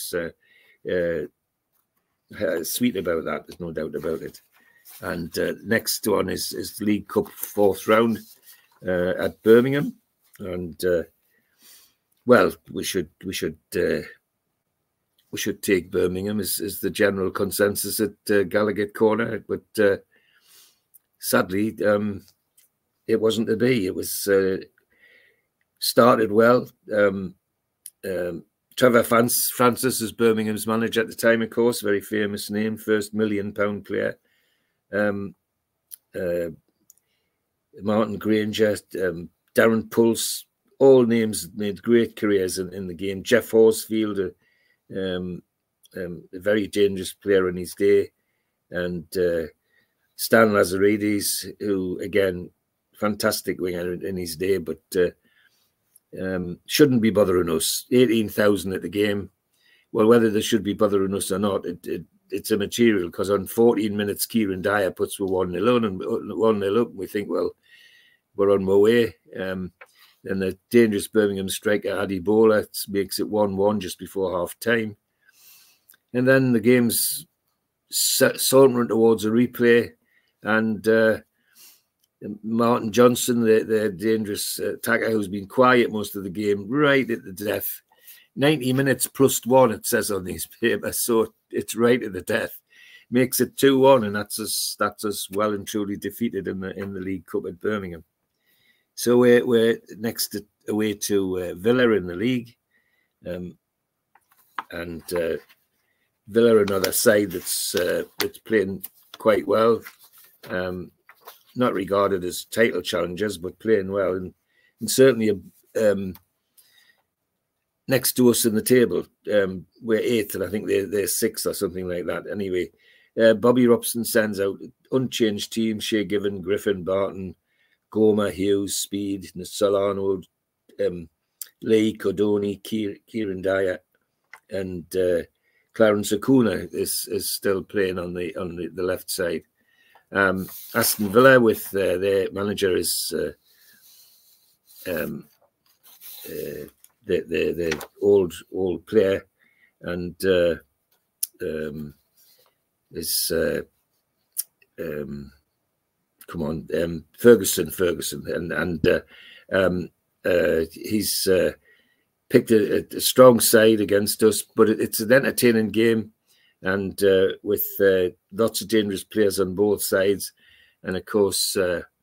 sweet about that. There's no doubt about it. And next one is the League Cup 4th round at Birmingham. And well, we should take Birmingham is the general consensus at Gallagher Corner, but sadly it wasn't to be. It was started well. Trevor Francis is Birmingham's manager at the time, of course, very famous name, first £1 million player. Martin Granger, Darren Pulse, all names made great careers in the game. Jeff Horsfield, a very dangerous player in his day, and Stan Lazaridis, who again fantastic winger in his day, but shouldn't be bothering us. 18,000 at the game. Well, whether they should be bothering us or not, it's immaterial, because on 14 minutes, Kieran Dyer puts for 1-0 and 1-0 up, and we think, well, we're on my way. Then the dangerous Birmingham striker, Adi Bola, makes it 1-1 just before half-time. And then the game's sauntering towards a replay, and Martin Johnson, the dangerous attacker who's been quiet most of the game, right at the death. 90 minutes plus 1, it says on these papers, so it's right at the death. Makes it 2-1, and that's us well and truly defeated in the League Cup at Birmingham. So we're next away to Villa in the league, and Villa, another side that's playing quite well, not regarded as title challengers, but playing well, and certainly next to us in the table. We're 8th, and I think they're 6th or something like that. Anyway, Bobby Robson sends out unchanged team: Shea Given, Griffin, Barton, Goma, Hughes, Speed, Solano, Lee, Cordoni, Kieran Dyer, and Clarence Acuna is still playing on the left side. Aston Villa with their manager is the old player, and is Ferguson, and he's picked a strong side against us, but it's an entertaining game, and with lots of dangerous players on both sides, and of course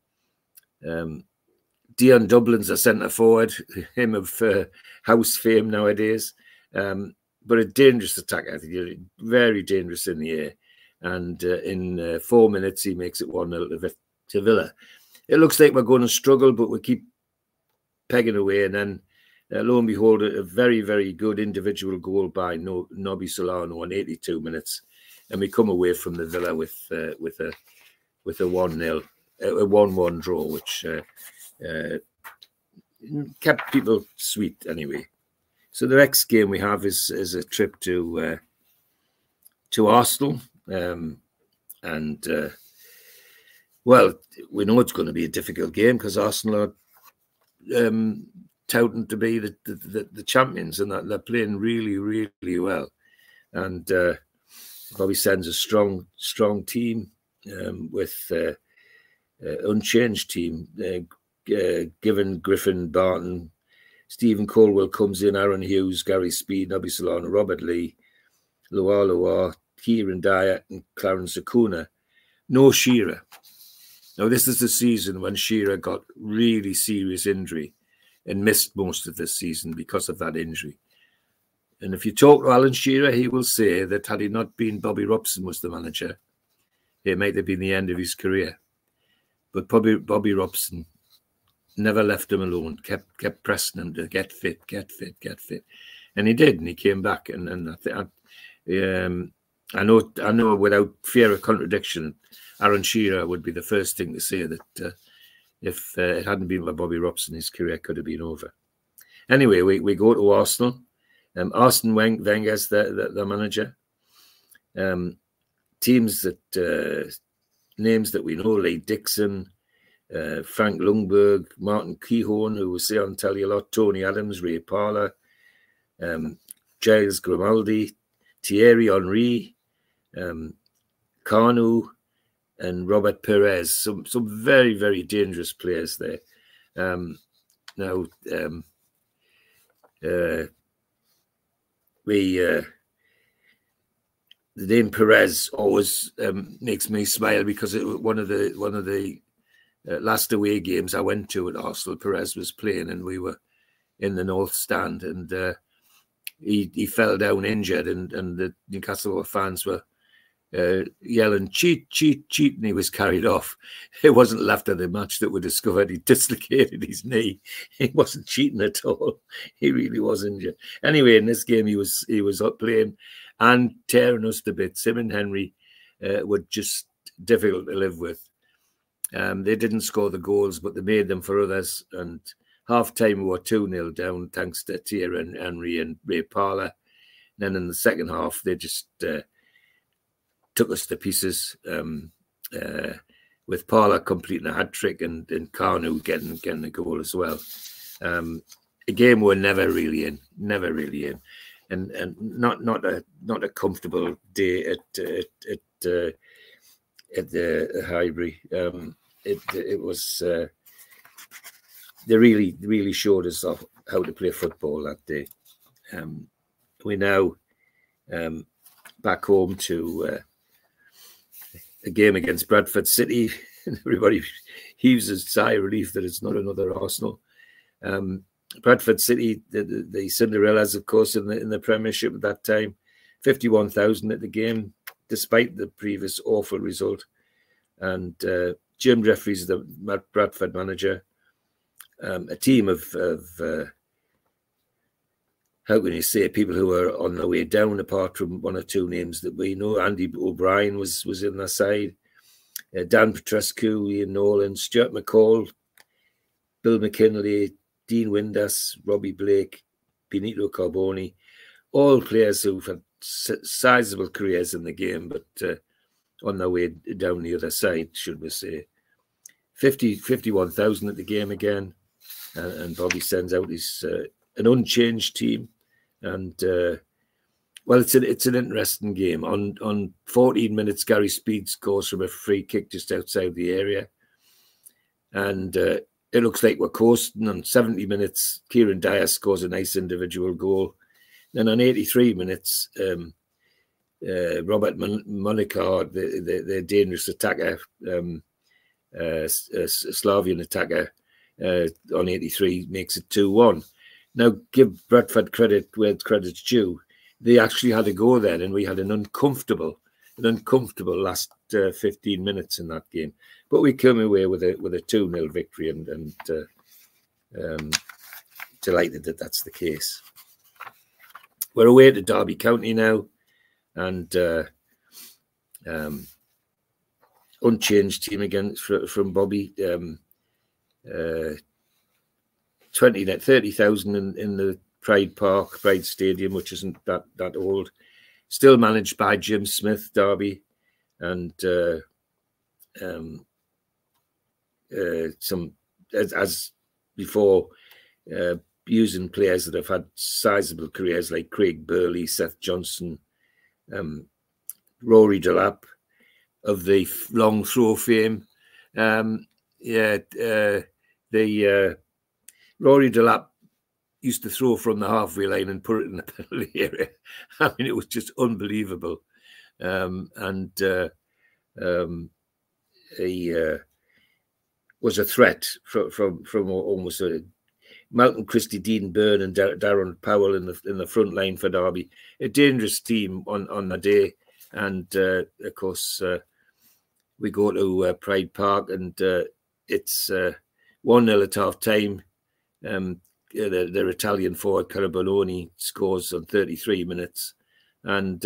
Dion Dublin's a centre forward, him of house fame nowadays, but a dangerous attacker. I think very dangerous in the air, and in 4 minutes he makes it 1-0 to Villa. It looks like we're going to struggle, but we keep pegging away, and then lo and behold, a very, very good individual goal by Nobby Solano on 82 minutes, and we come away from the Villa with a 1-0, a 1-1 draw, which kept people sweet anyway. So the next game we have is a trip to Arsenal, and well, we know it's going to be a difficult game because Arsenal are touting to be the champions, and that they're playing really, really well, and probably sends a strong team with unchanged team. Given Griffin, Barton, Stephen Colwell comes in, Aaron Hughes, Gary Speed, Nobby Solano, Robert Lee, Loa, Kieran Dyer, and Clarence Acuna. No Shearer. Now, this is the season when Shearer got really serious injury and missed most of this season because of that injury. And if you talk to Alan Shearer, he will say that had he not been Bobby Robson was the manager, it might have been the end of his career. But Bobby Robson never left him alone, kept pressing him to get fit. And he did, and he came back. And I know without fear of contradiction, Aaron Shearer would be the first thing to say that if it hadn't been for Bobby Robson, his career could have been over. Anyway, we go to Arsenal. Arsene Wenger's the manager. Teams that names that we know: Lee Dixon, Frank Lundberg, Martin Keown, who we see on telly a lot, Tony Adams, Ray Parlour, Giles Grimaldi, Thierry Henry, Carnu, and Robert Perez. Some very, very dangerous players there. Now, the name Perez always makes me smile because one of the last away games I went to at Arsenal, Perez was playing, and we were in the North Stand, and he fell down injured, and the Newcastle fans were yelling cheat, and he was carried off. It wasn't left of the match that we discovered he dislocated his knee. He wasn't cheating at all. He really was injured. Anyway, in this game he was up playing and tearing us to bits. Him and Henry were just difficult to live with. They didn't score the goals, but they made them for others. And half-time we were 2-0 down thanks to Thierry Henry and Ray Parlour. And then in the second half, they just took us to pieces, with Parlour completing a hat-trick and Carnu getting a goal as well. A game we're never really in. And not a comfortable day at the Highbury. It was they really showed us how to play football that day. We now back home to a game against Bradford City. Everybody heaves a sigh of relief that it's not another Arsenal. Bradford City, the Cinderellas, of course, in the Premiership at that time, 51,000 at the game, despite the previous awful result. And Jim Jeffries, the Bradford manager, a team of how can you say, people who are on their way down, apart from one or two names that we know. Andy O'Brien was in their side, Dan Petrescu, Ian Nolan, Stuart McCall, Bill McKinley, Dean Windass, Robbie Blake, Benito Carboni, all players who've had sizable careers in the game, but on their way down the other side, should we say. 51,000 at the game again, and Bobby sends out his an unchanged team, and well, it's an interesting game. On 14 minutes, Gary Speed scores from a free kick just outside the area, and it looks like we're coasting. On 70 minutes, Kieran Dyer scores a nice individual goal. Then on 83 minutes, Robert Monaco, the dangerous attacker, Slavian attacker, on 83 makes it 2-1. Now, give Bradford credit where credit's due. They actually had a go then, and we had an uncomfortable last 15 minutes in that game. But we came away with a 2-0 victory, and delighted that that's the case. We're away to Derby County now, and unchanged team again from Bobby. 30,000 in the Pride Stadium, which isn't that old. Still managed by Jim Smith, Derby, and some as before, using players that have had sizable careers like Craig Burley, Seth Johnson, Rory Delap of the long throw fame. Rory Delap used to throw from the halfway line and put it in the penalty area. I mean, it was just unbelievable. He was a threat from almost Malcolm Christie, Dean Byrne, and Darren Powell in the front line for Derby. A dangerous team on the day, and of course we go to Pride Park, and it's 1-0 at half time. Their Italian forward Carabaloni scores on 33 minutes, and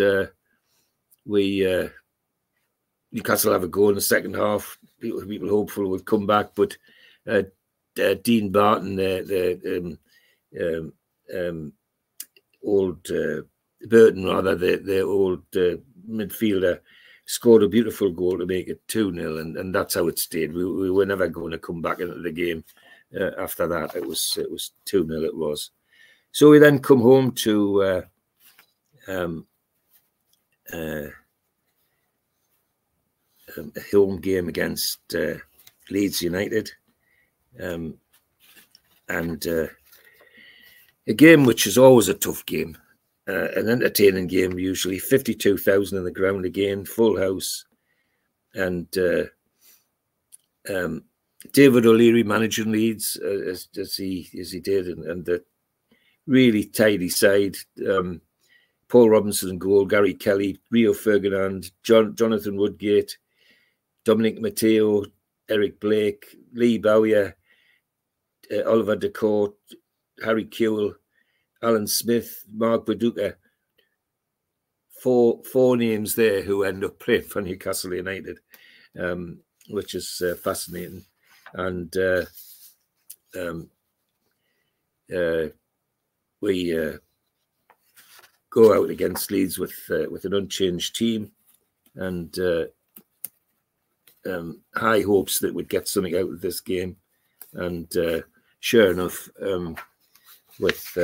Newcastle have a goal in the second half. People hopeful will come back, but Dean Barton, the old Burton rather, the old midfielder, scored a beautiful goal to make it 2-0, and that's how it stayed. We were never going to come back into the game. After that, it was 2-0. It was. So we then come home to a home game against Leeds United, and a game which is always a tough game, an entertaining game. Usually 52,000 in the ground again, full house, and David O'Leary managing Leeds as he did, and the really tidy side. Paul Robinson in goal, Gary Kelly, Rio Ferdinand, Jonathan Woodgate, Dominic Matteo, Eric Blake, Lee Bowyer, Oliver DeCourt, Harry Kewell, Alan Smith, Mark Baduka. Four names there who end up playing for Newcastle United, which is fascinating. And we go out against Leeds with an unchanged team, and high hopes that we'd get something out of this game. And sure enough, with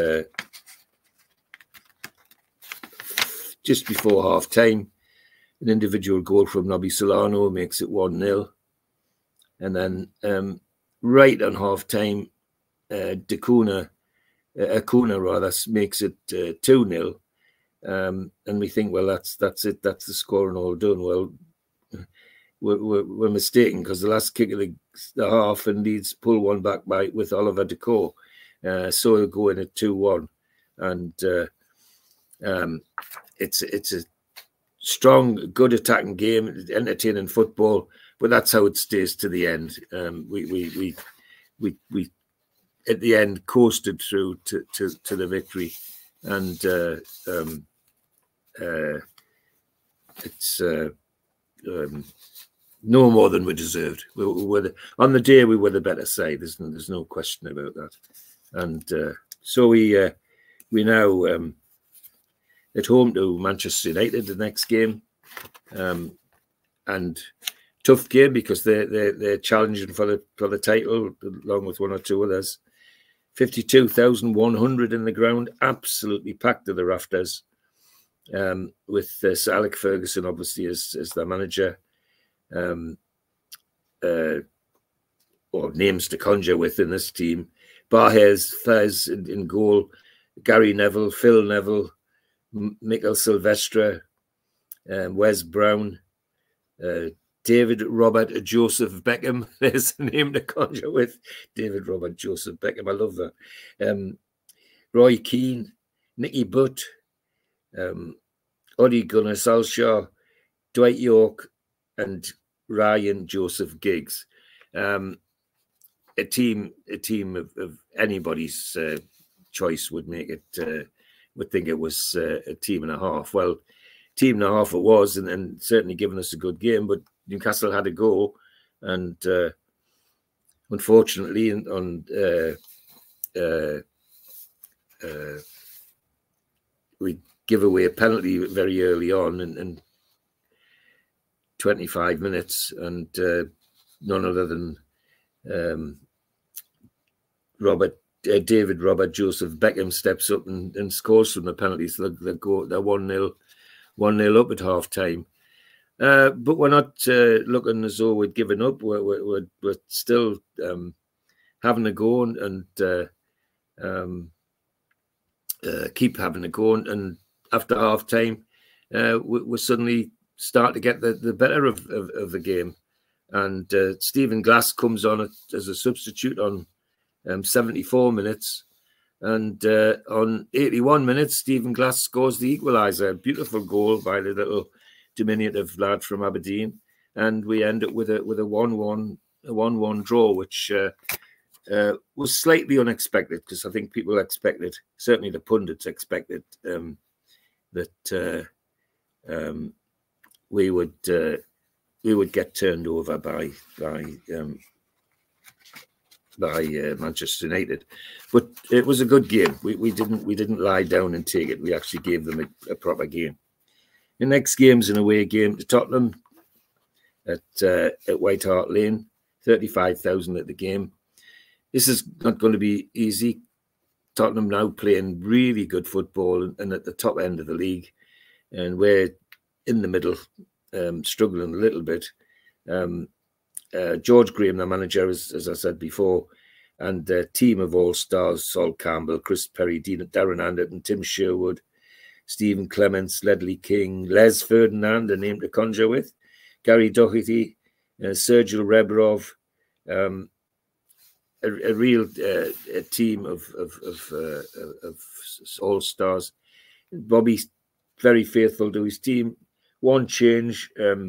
just before half time, an individual goal from Nobby Solano makes it 1-0. And then right on half time, Acuna makes it 2-0. And we think, well, that's it. That's the scoring all done. Well, we're mistaken, because the last kick of the half, and Leeds pull one back with Oliver DeCourt. So they'll go in at 2-1. And it's a strong, good attacking game, entertaining football. But that's how it stays to the end. We at the end coasted through to the victory, and it's no more than we deserved. On the day we were the better side. There's no question about that. And so we now at home to Manchester United the next game, and tough game because they're challenging for the title along with one or two others. 52,100 in the ground, absolutely packed to the rafters, with Sir Alec Ferguson obviously as their manager, or names to conjure with in this team. Barhez, Fez in goal, Gary Neville, Phil Neville, Mikel Silvestre, Wes Brown, David Robert Joseph Beckham. There's a name to conjure with. David Robert Joseph Beckham. I love that. Roy Keane, Nicky Butt, Ole Gunnar Solskjaer, Dwight York, and Ryan Joseph Giggs. A team of anybody's choice would make it. Would think it was a team and a half. Well, team and a half it was, and certainly given us a good game. But Newcastle had a go, and unfortunately, we give away a penalty very early on in 25 minutes, and none other than David Robert Joseph Beckham steps up and scores from the penalty. So they're 1-0 up at half time. But we're not looking as though we'd given up. We're still having a go and keep having a go. And after half time, we suddenly start to get the better of the game. And Stephen Glass comes on as a substitute on 74 minutes. And on 81 minutes, Stephen Glass scores the equaliser. A beautiful goal by the little diminutive lad from Aberdeen. And we end up with a 1-1 draw, which was slightly unexpected, because I think people expected, certainly the pundits expected, that we would get turned over by Manchester United. But it was a good game. We didn't lie down and take it. We actually gave them a proper game. The next game's an away game to Tottenham at White Hart Lane. 35,000 at the game. This is not going to be easy. Tottenham now playing really good football and at the top end of the league, and we're in the middle, struggling a little bit. George Graham, the manager, as I said before, and a team of all-stars: Sol Campbell, Chris Perry, Darren Anderton, Tim Sherwood, Stephen Clements, Ledley King, Les Ferdinand, a name to conjure with, Gary Doherty, Sergio Rebrov, a real a team of all-stars. Bobby, very faithful to his team. One change,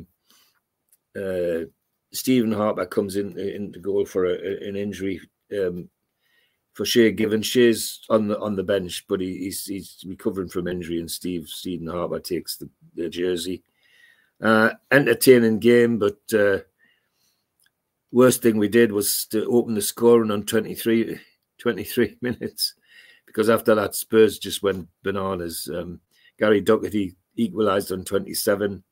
Stephen Harper comes into goal for an injury for Shea Given. Shea's on the bench, but he's recovering from injury, and Stephen Harper takes the jersey. Entertaining game, but worst thing we did was to open the scoring on 23 minutes, because after that Spurs just went bananas. Gary Doherty equalised on 27.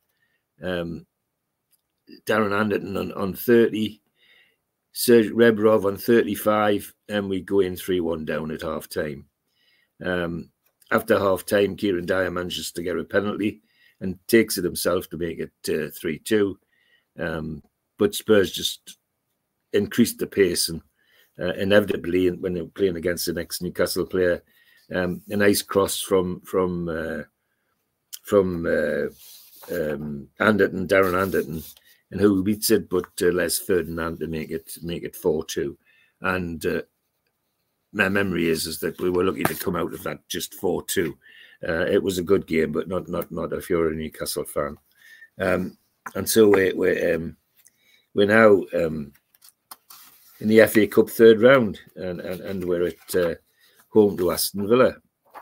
Darren Anderton on 30, Serge Rebrov on 35, and we go in 3-1 down at half time. After half time, Kieran Dyer manages to get a penalty and takes it himself to make it 3-2. But Spurs just increased the pace, and inevitably, when they were playing against the next Newcastle player, a nice cross from Anderton, Darren Anderton, and who beats it but Les Ferdinand to make it 4-2. And my memory is that we were lucky to come out of that just 4-2. It was a good game, but not if you're a Newcastle fan. And so we're now in the FA Cup third round, and we're at home to Aston Villa.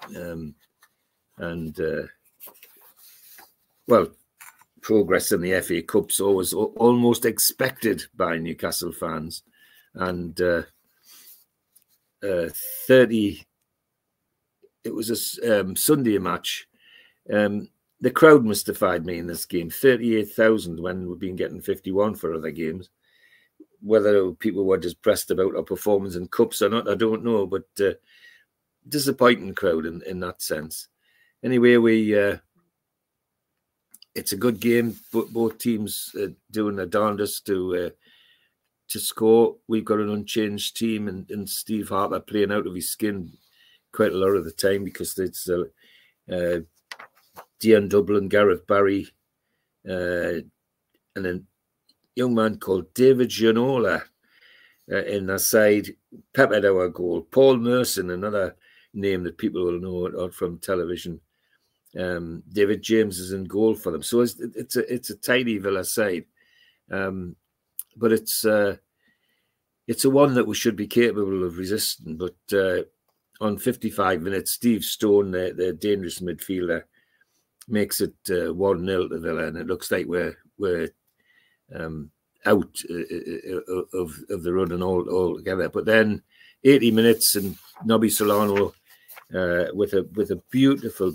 Well, progress in the FA Cup's always almost expected by Newcastle fans, and 30. It was a Sunday match. The crowd mystified me in this game. 38,000 when we've been getting 51 for other games. Whether people were just pressed about our performance in cups or not, I don't know. But disappointing crowd in that sense. Anyway, it's a good game. But both teams doing their darndest to score. We've got an unchanged team, and Steve Harper playing out of his skin quite a lot of the time because it's Dion Dublin, Gareth Barry, and a young man called David Ginola in the side. Peppered our goal. Paul Merson, another name that people will know from television. David James is in goal for them. So it's a tidy Villa side, but it's a one that we should be capable of resisting. But on 55 minutes, Steve Stone, the dangerous midfielder, makes it 1-0 to Villa, and it looks like we're out of the run and all together. But then 80 minutes, and Nobby Solano with a beautiful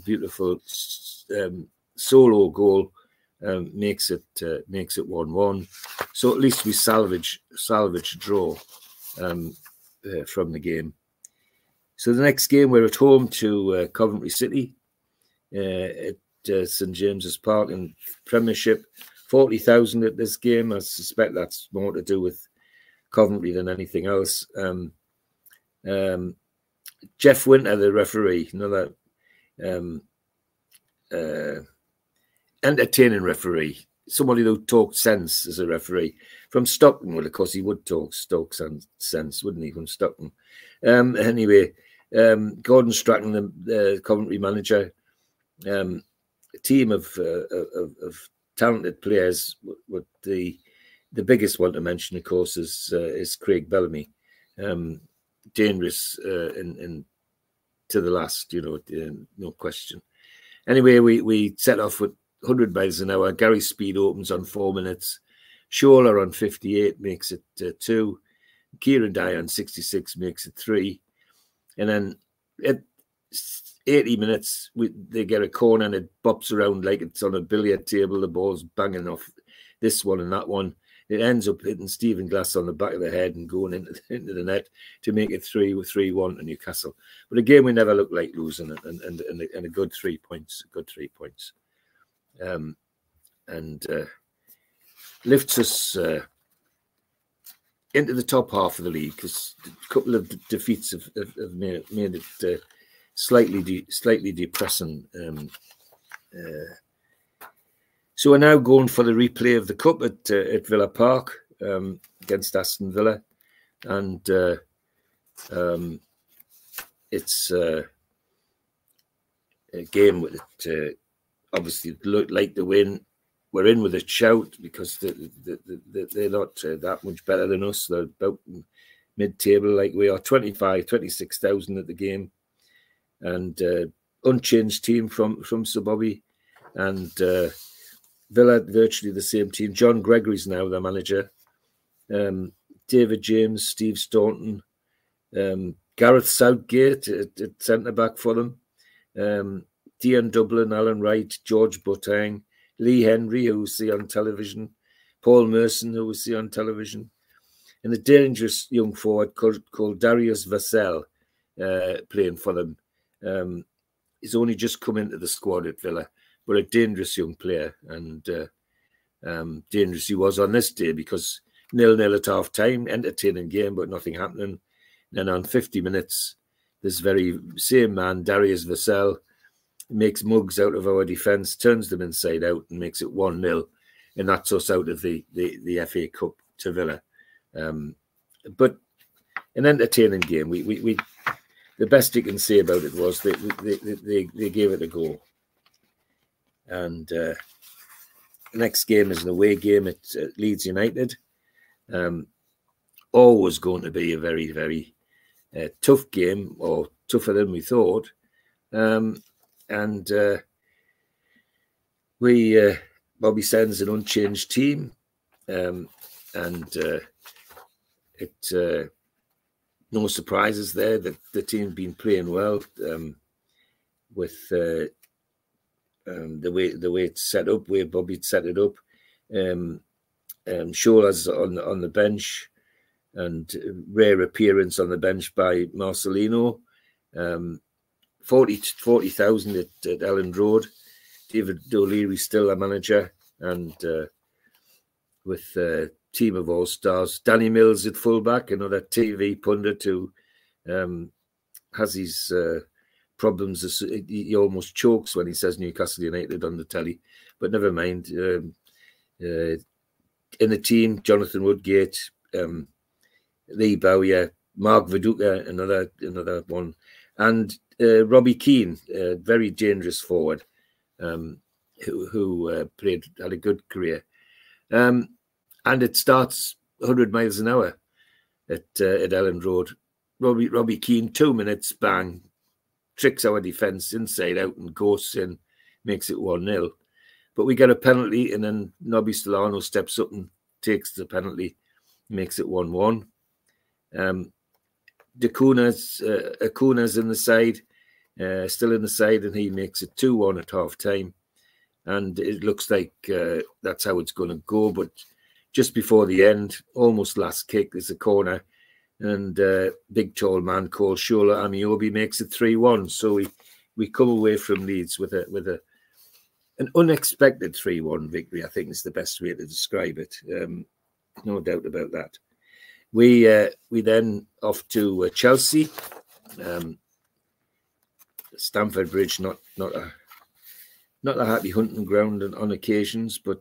solo goal makes it 1-1. So at least we salvage a draw from the game. So the next game, we're at home to Coventry City at St James's Park in Premiership. 40,000 at this game. I suspect that's more to do with Coventry than anything else. Jeff Winter, the referee, another entertaining referee, somebody who talked sense as a referee. From Stockton, well, of course, he would talk Stoke sense, wouldn't he, from Stockton? Anyway, Gordon Strachan, the Coventry manager, a team of talented players. What the biggest one to mention, of course, is Craig Bellamy. Dangerous in to the last, no question. Anyway, we set off with 100 miles an hour. Gary Speed opens on 4 minutes. Shola on 58 makes it 2. Kieran Dyer on 66 makes it 3. And then at 80 minutes, they get a corner and it bops around like it's on a billiard table. The ball's banging off this one and that one. It ends up hitting Stephen Glass on the back of the head and going into the net to make it 3-1 to Newcastle. But again, we never looked like losing it, and a good 3 points. And lifts us into the top half of the league, because a couple of defeats have made it slightly depressing. So we're now going for the replay of the cup at Villa Park against Aston Villa, and it's a game with it. Obviously, looked like the win. We're in with a shout because they're not that much better than us. They're about mid-table like we are. 26,000 at the game, and unchanged team from Sir Bobby, and Villa virtually the same team. John Gregory's now the manager. David James, Steve Staunton, Gareth Southgate at centre back for them. Dion Dublin, Alan Wright, George Boateng, Lee Henry, who we see on television, Paul Merson, who we see on television, and a dangerous young forward called Darius Vassell playing for them. He's only just come into the squad at Villa, but a dangerous young player, and dangerous he was on this day, because 0-0 at half time, entertaining game, but nothing happening. And on 50 minutes, this very same man, Darius Vassell, makes mugs out of our defence, turns them inside out, and makes it 1-0, and that's us out of the FA Cup to Villa. But an entertaining game. We the best you can say about it was they gave it a go. And the next game is an away game at Leeds United. Always going to be a very, very tough game, or tougher than we thought. And Bobby sends an unchanged team, and it no surprises there. The team's been playing well with the way it's set up, where Bobby'd set it up. Shola's on the bench, and rare appearance on the bench by Marcelino. 40,000 at Elland Road. David O'Leary still a manager, and with a team of all-stars. Danny Mills at fullback, another TV pundit who has his problems. He almost chokes when he says Newcastle United on the telly, but never mind. In the team, Jonathan Woodgate, Lee Bowyer, Mark Viduka, another one, and Robbie Keane, a very dangerous forward, who had a good career. And it starts 100 miles an hour at Elland Road. Robbie Keane, 2 minutes, bang, tricks our defence inside out and goes in, makes it 1-0. But we get a penalty, and then Nobby Stolano steps up and takes the penalty, makes it 1-1. Acuna's in the side, still in the side, and he makes it 2-1 at half time. And it looks like that's how it's going to go. But just before the end, almost last kick, there's a corner, and big tall man called Shola Amiobi makes it 3-1. So we come away from Leeds with an unexpected 3-1 victory, I think is the best way to describe it. No doubt about that. We then off to Chelsea. Stamford Bridge, not a happy hunting ground on occasions, but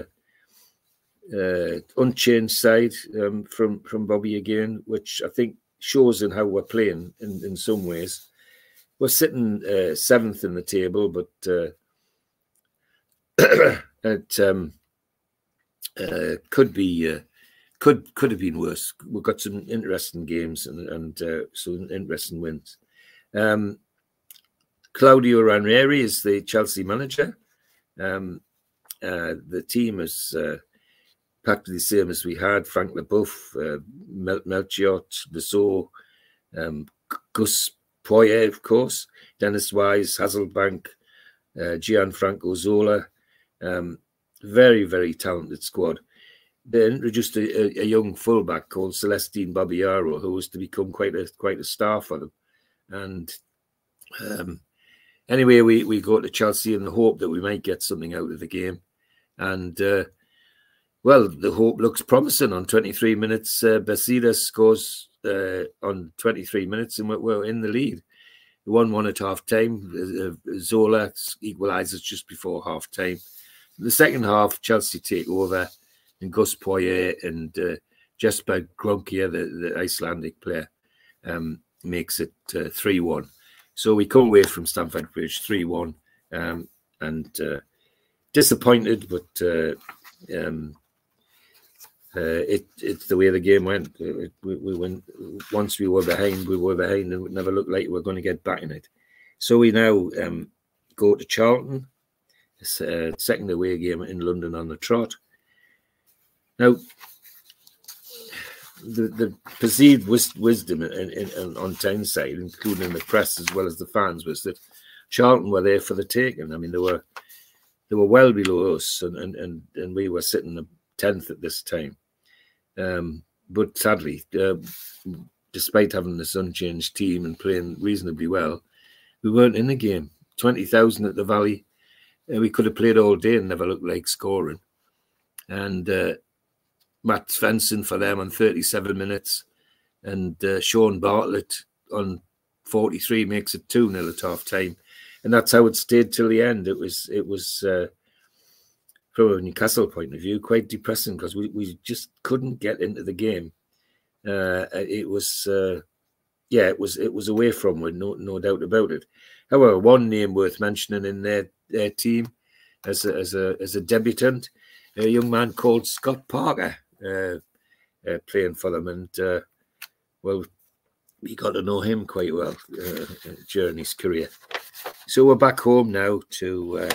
unchanged side from Bobby again, which I think shows in how we're playing in some ways. We're sitting 7th in the table, but it could have been worse. We've got some interesting games and some interesting wins. Claudio Ranieri is the Chelsea manager. The team is practically the same as we had. Frank Leboeuf, Melchiot, Dessau, Gus Poyet, of course, Dennis Wise, Hasselbank, Gianfranco Zola. Very, very talented squad. They introduced a young fullback called Celestine Babiaro, who was to become quite a star for them. And anyway, we go to Chelsea in the hope that we might get something out of the game. And, well, the hope looks promising. On 23 minutes, Basidas scores on 23 minutes, and we're in the lead. 1-1 at half-time. Zola equalises just before half-time. The second half, Chelsea take over, and Gus Poyet and Jesper Gronkia, the Icelandic player, makes it 3-1. So we come away from Stamford Bridge 3-1, and disappointed, but it's the way the game went. We went once we were behind, and it never looked like we were going to get back in it. So we now go to Charlton, second away game in London on the trot. Now, the perceived wisdom on Tyneside, including the press as well as the fans, was that Charlton were there for the taking. I mean, they were well below us, and we were sitting 10th at this time. But sadly, despite having this unchanged team and playing reasonably well, we weren't in the game. 20,000 at the Valley. We could have played all day and never looked like scoring. And Matt Svensson for them on 37 minutes, and Sean Bartlett on 43 makes it 2-0 at half time, and that's how it stayed till the end. It was from a Newcastle point of view quite depressing, because we just couldn't get into the game. It was away from one, no doubt about it. However, one name worth mentioning in their team as a debutant, a young man called Scott Parker. Playing for them, and well, we got to know him quite well during his career. So we're back home now to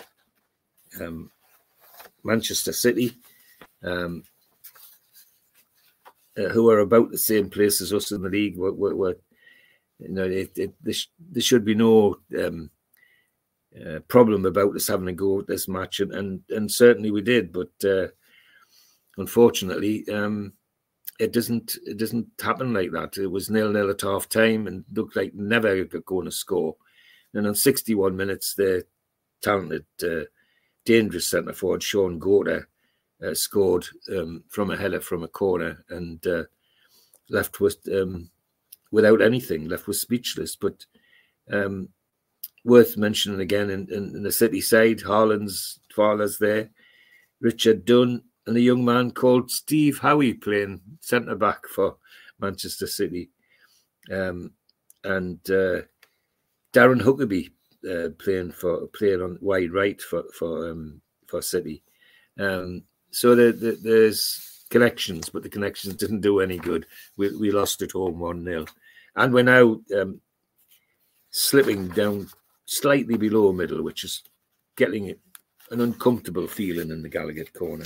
Manchester City. who are about the same place as us in the league, were you know, there should be no problem about us having a go at this match, and certainly we did, but unfortunately, it doesn't happen like that. It was 0-0 at half time and looked like never going to score. And on 61 minutes, the talented, dangerous centre forward Sean Gorter scored from a header from a corner, and left with without anything, left with speechless. But worth mentioning again in the City side, Haaland's father's there, Richard Dunn, and a young man called Steve Howie playing centre back for Manchester City, and Darren Huckabee playing on wide right for City. So there's connections, but the connections didn't do any good. We lost at home 1-0, and we're now slipping down slightly below middle, which is getting an uncomfortable feeling in the Gallowgate corner.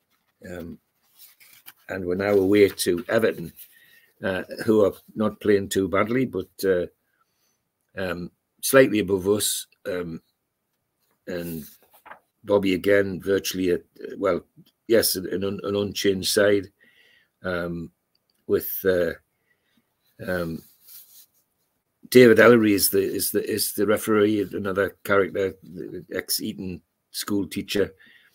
And we're now away to Everton, who are not playing too badly, but slightly above us. And Bobby again, virtually an unchanged side, with David Ellery is the referee, another character, ex-Eton school teacher,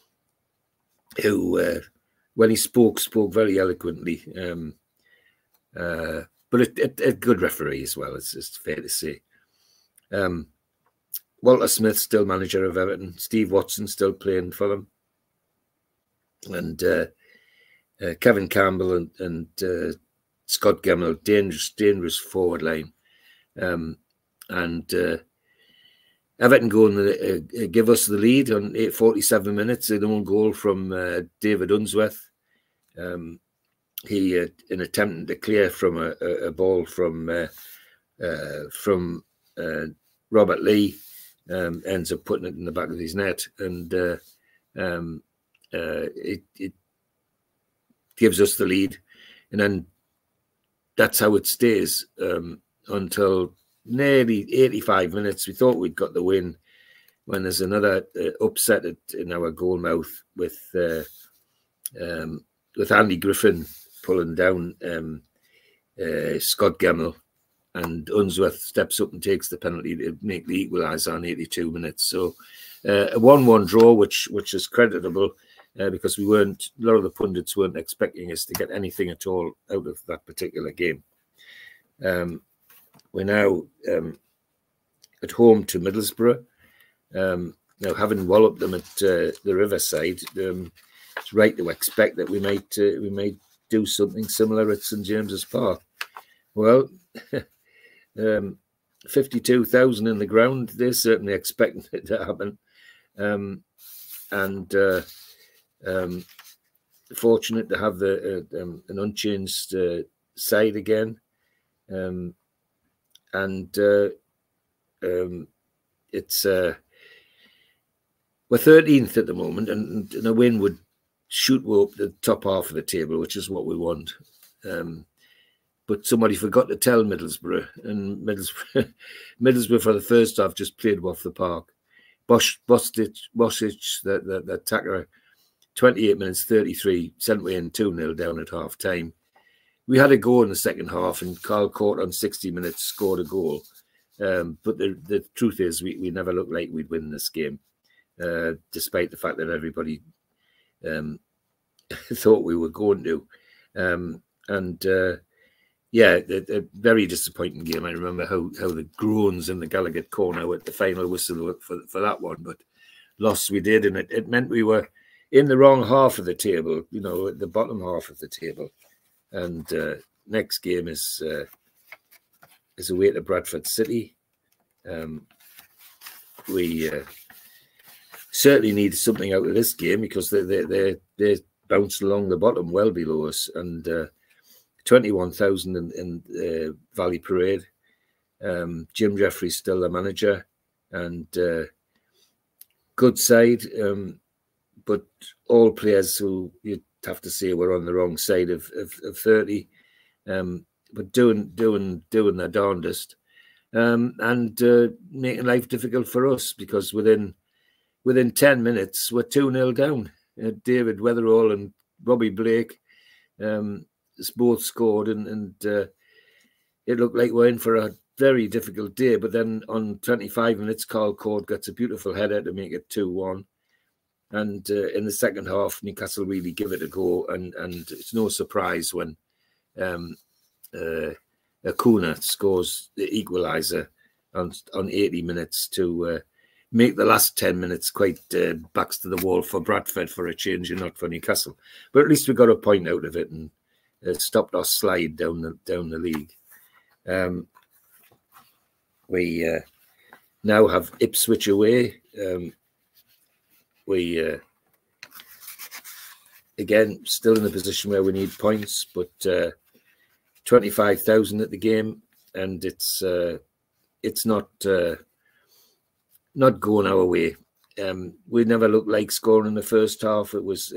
who, when he spoke very eloquently, but a good referee as well, it's fair to say. Walter Smith, still manager of Everton. Steve Watson, still playing for them. And Kevin Campbell and Scott Gemmell, dangerous forward line. Everton go and give us the lead on 47 minutes, an own goal from David Unsworth. He, in attempting to clear from a ball from Robert Lee, ends up putting it in the back of his net, and it gives us the lead, and then that's how it stays until nearly 85 minutes. We thought we'd got the win when there's another upset in our goal mouth with Andy Griffin pulling down Scott Gemmell, and Unsworth steps up and takes the penalty to make the equaliser on 82 minutes. So a 1-1 draw, which is creditable because a lot of the pundits weren't expecting us to get anything at all out of that particular game. We're now at home to Middlesbrough. Now, having walloped them at the Riverside, it's right to expect that we might do something similar at St James's Park. Well, 52,000 in the ground, they're certainly expecting it to happen. Fortunate to have an unchanged side again. It's we're 13th at the moment, and a win would shoot up the top half of the table, which is what we want. But somebody forgot to tell Middlesbrough, and Middlesbrough for the first half just played off the park. Bosic, the attacker, 28 minutes 33, sent away in 2-0 down at half time. We had a goal in the second half, and Carl Court on 60 minutes scored a goal. But the truth is, we never looked like we'd win this game, despite the fact that everybody thought we were going to. A very disappointing game. I remember how the groans in the Gallowgate corner at the final whistle for that one, but lost we did, and it meant we were in the wrong half of the table, at the bottom half of the table. And next game is away to Bradford City. We certainly need something out of this game because they're bounced along the bottom, well below us, and 21,000 in Valley Parade. Jim Jeffrey's still the manager, and good side, but all players who you have to say we're on the wrong side of 30, but doing their darndest, and making life difficult for us, because within 10 minutes we're 2-0 down. David Weatherall and Robbie Blake both scored, and it looked like we're in for a very difficult day. But then on 25 minutes, Carl Court gets a beautiful header to make it 2-1. And in the second half, Newcastle really give it a go, and it's no surprise when Acuna scores the equaliser on 80 minutes to make the last 10 minutes quite backs to the wall for Bradford for a change and not for Newcastle. But at least we got a point out of it and stopped our slide down the league. We now have Ipswich away. We again still in a position where we need points, but 25,000 at the game, and it's not going our way. We never looked like scoring in the first half. It was.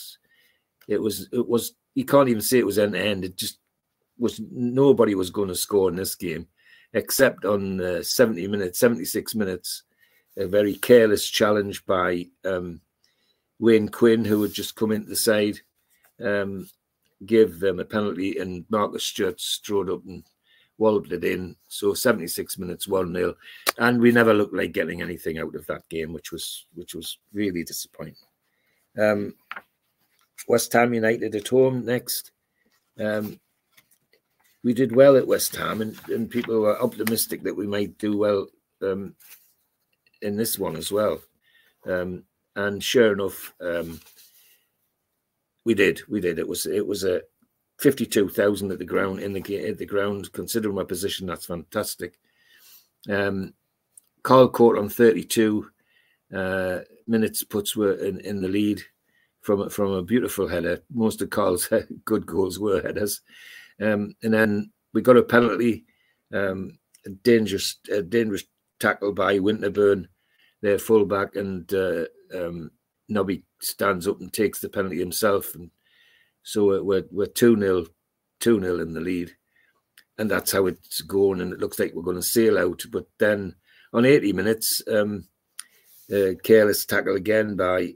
You can't even say it was end to end. It just was. Nobody was going to score in this game, except on 76 minutes, a very careless challenge by Wayne Quinn, who had just come into the side, gave them a penalty, and Marcus Stewart strode up and walloped it in. So 76 minutes, 1-0, and we never looked like getting anything out of that game, which was really disappointing. West Ham United at home next. We did well at West Ham, and people were optimistic that we might do well in this one as well. And sure enough, we did. It was a 52,000 at the ground at the ground. Considering my position, that's fantastic. Carl Court on 32 minutes puts were in the lead from a beautiful header. Most of Carl's good goals were headers, and then we got a penalty, a dangerous tackle by Winterburn, their fullback, and Nobby stands up and takes the penalty himself, and so we're 2-0 in the lead, and that's how it's going. And it looks like we're going to sail out. But then on 80 minutes, careless tackle again by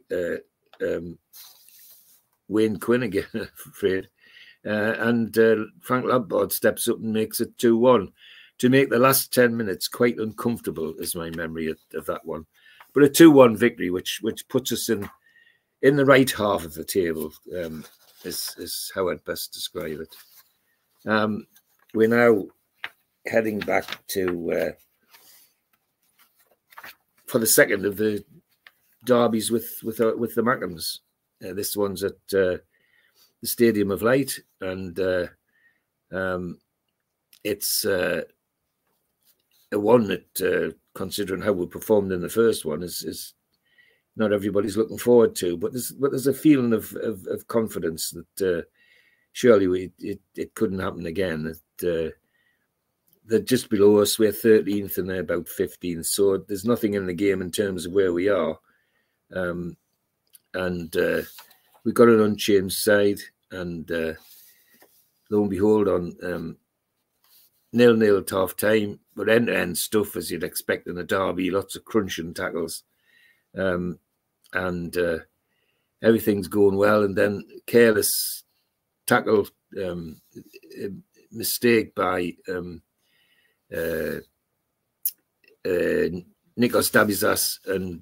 Wayne Quinn again, I'm afraid, and Frank Lampard steps up and makes it 2-1 to make the last 10 minutes quite uncomfortable, is my memory of that one. But a 2-1 victory, which puts us in the right half of the table, is how I'd best describe it. We're now heading back to for the second of the derbies with the Mackems. This one's at the Stadium of Light, and it's a one that, considering how we performed in the first one, is not everybody's looking forward to. But there's a feeling of confidence that surely it couldn't happen again. That they're just below us. We're 13th and they're about 15th. So there's nothing in the game in terms of where we are. And we got an unchanged side, and lo and behold, on 0-0 at half time, but end-to-end stuff as you'd expect in a derby, lots of crunching tackles, and everything's going well. And then careless tackle, mistake by Nikos Dabizas, and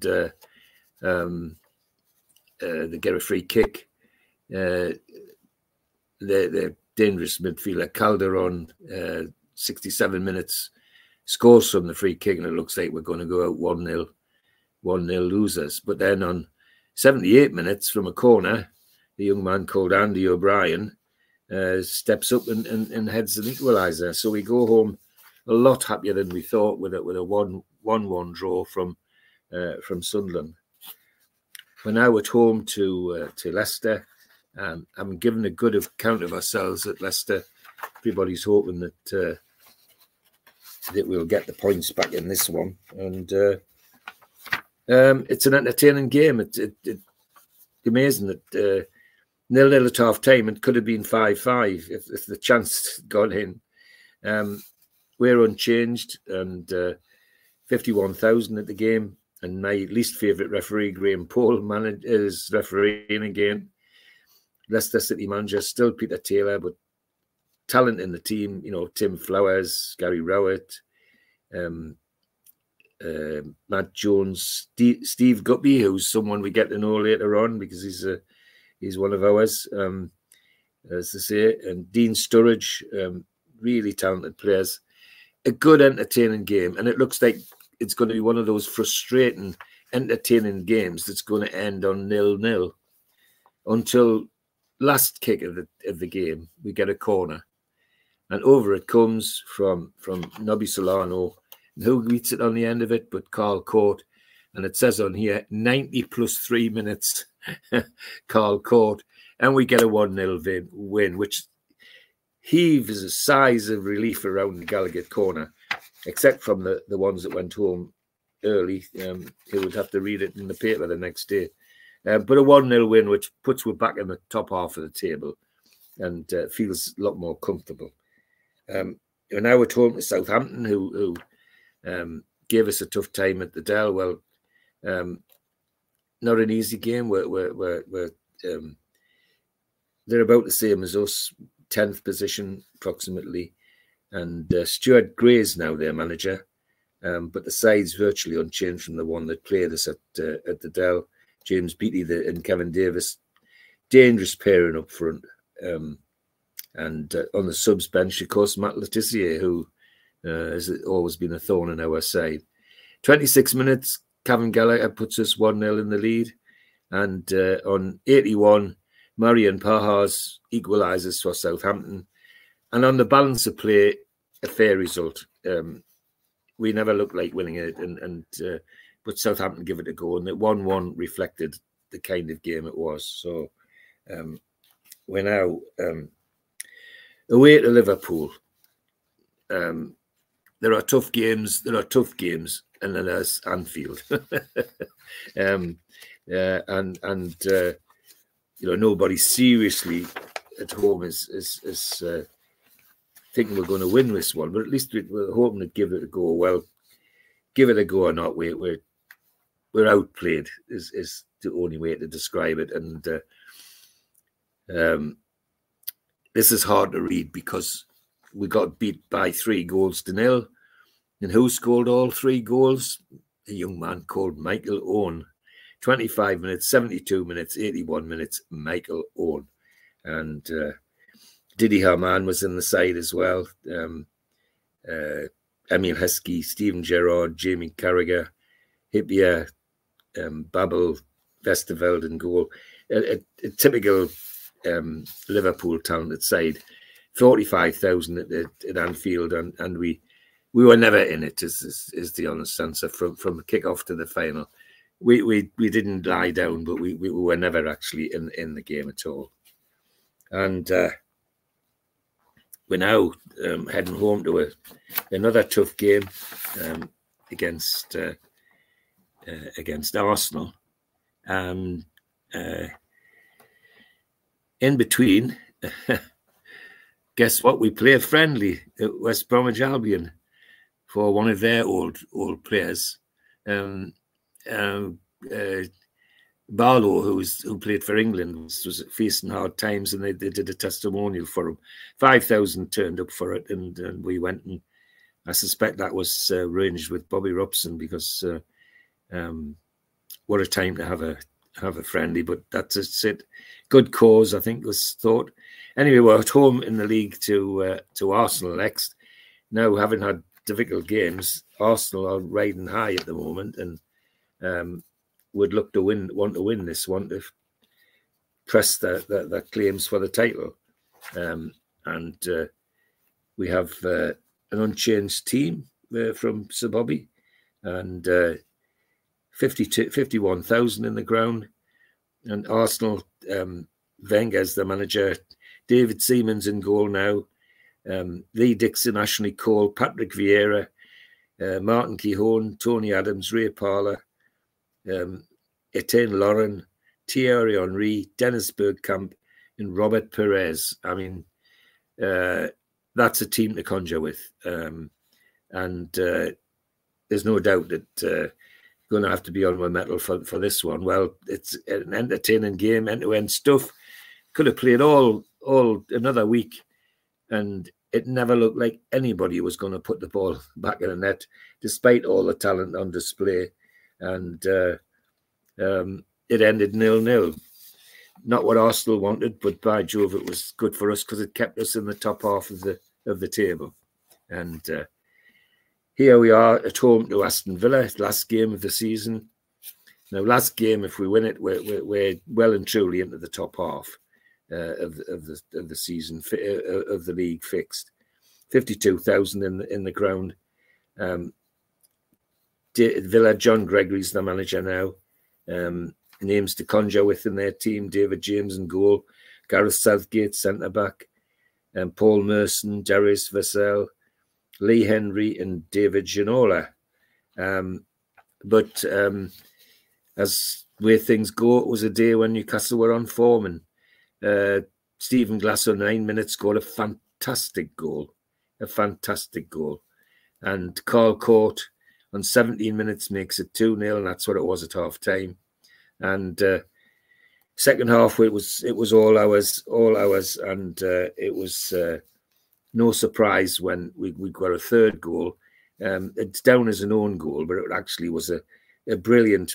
they get a free kick. The dangerous midfielder Calderon, 67 minutes, scores from the free kick, and it looks like we're going to go out 1-0 losers. But then on 78 minutes from a corner, a young man called Andy O'Brien steps up and heads an equaliser. So we go home a lot happier than we thought with a 1-1 draw from Sunderland. We're now at home to Leicester. I'm giving a good account of ourselves at Leicester. Everybody's hoping that we'll get the points back in this one, and it's an entertaining game. It's amazing that 0-0 at half time. It could have been 5-5 if the chance got in. We're unchanged, and 51,000 at the game. And my least favourite referee, Graham Poll, is refereeing again. Leicester City manager, still Peter Taylor, but talent in the team, you know, Tim Flowers, Gary Rowett, Matt Jones, Steve Guppy, who's someone we get to know later on because he's one of ours, as they say, and Dean Sturridge, really talented players. A good, entertaining game, and it looks like it's going to be one of those frustrating, entertaining games that's going to end on 0-0 until last kick of the game. We get a corner, and over it comes from Nobby Solano. Who greets it on the end of it but Carl Court, and it says on here 90 plus 3 minutes. Carl Court, and we get a 1-0 win, which heaves a sighs of relief around the Gallowgate corner, except from the ones that went home early, who would have to read it in the paper the next day. But a 1-0 win, which puts us back in the top half of the table and feels a lot more comfortable. We're now at home to Southampton, who gave us a tough time at the Dell. Well, not an easy game. They're about the same as us, 10th position approximately, and Stuart Gray's now their manager, but the side's virtually unchanged from the one that played us at the Dell. James Beattie and Kevin Davis, dangerous pairing up front, and on the subs bench, of course, Matt Letitia, who has always been a thorn in our side. 26 minutes, Kevin Gallagher puts us 1-0 in the lead, and on 81, Marian Pajas equalises for Southampton. And on the balance of play, a fair result. We never looked like winning it, but Southampton give it a go, and the 1-1 reflected the kind of game it was. So we're now away to Liverpool. There are tough games. And then there's Anfield, and you know, nobody seriously at home is thinking we're going to win this one, but at least we're hoping to give it a go. Well, give it a go or not, we're outplayed is the only way to describe it, and this is hard to read because we got beat by 3-0. And who scored all 3 goals? A young man called Michael Owen. 25 minutes, 72 minutes, 81 minutes, Michael Owen. And Didi Hamann was in the side as well. Emil Heskey, Stephen Gerrard, Jamie Carragher, Hippier, Babel, Westerveld in goal. A typical Liverpool talented side. 45,000 at Anfield, and we were never in it, is the honest answer. From kick-off to the final, we didn't lie down, but we were never actually in the game at all. And we're now heading home to another tough game against Arsenal. And in between, guess what? We play friendly at West Bromwich Albion for one of their old players, Barlow, who played for England, was facing hard times, and they did a testimonial for him. 5,000 turned up for it, and we went, and I suspect that was arranged with Bobby Robson, because what a time to have a friendly. But that's it. Good cause, I think, was thought. Anyway, we're at home in the league to Arsenal next. Now, having had difficult games, Arsenal are riding high at the moment, and would want to win this one to press their claims for the title. And we have an unchanged team from Sir Bobby, and 51,000 in the ground. And Arsenal, Wenger's the manager. David Seaman's in goal now. Lee Dixon, Ashley Cole, Patrick Vieira, Martin Keown, Tony Adams, Ray Parler, Etienne Lauren, Thierry Henry, Dennis Bergkamp, in Robert Perez. I mean, that's a team to conjure with. And there's no doubt that going to have to be on my mettle for this one. Well, it's an entertaining game, end-to-end stuff. Could have played all another week, and it never looked like anybody was going to put the ball back in the net, despite all the talent on display. And it ended 0-0. Not what Arsenal wanted, but by Jove, it was good for us because it kept us in the top half of the table. And here we are at home to Aston Villa, last game of the season. Now, last game, if we win it, we're well and truly into the top half of the season of the league fixed. 52,000 in the ground. Villa, John Gregory's the manager now. Names to conjure with in their team: David James in goal, Gareth Southgate centre back, Paul Merson, Darius Vassell, Lee Henry, and David Ginola. But as way things go, it was a day when Newcastle were on form, and Stephen Glass on 9 minutes scored a fantastic goal, and Carl Court on 17 minutes makes it 2-0, and that's what it was at half time. And second half, it was all ours, and it was no surprise when we got a third goal. It's down as an own goal, but it actually was a brilliant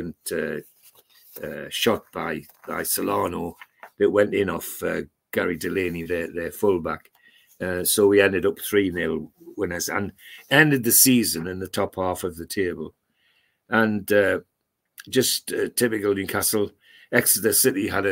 shot by Solano that went in off Gary Delaney, their fullback. So we ended up 3-0 winners and ended the season in the top half of the table. And just typical Newcastle. Exeter City had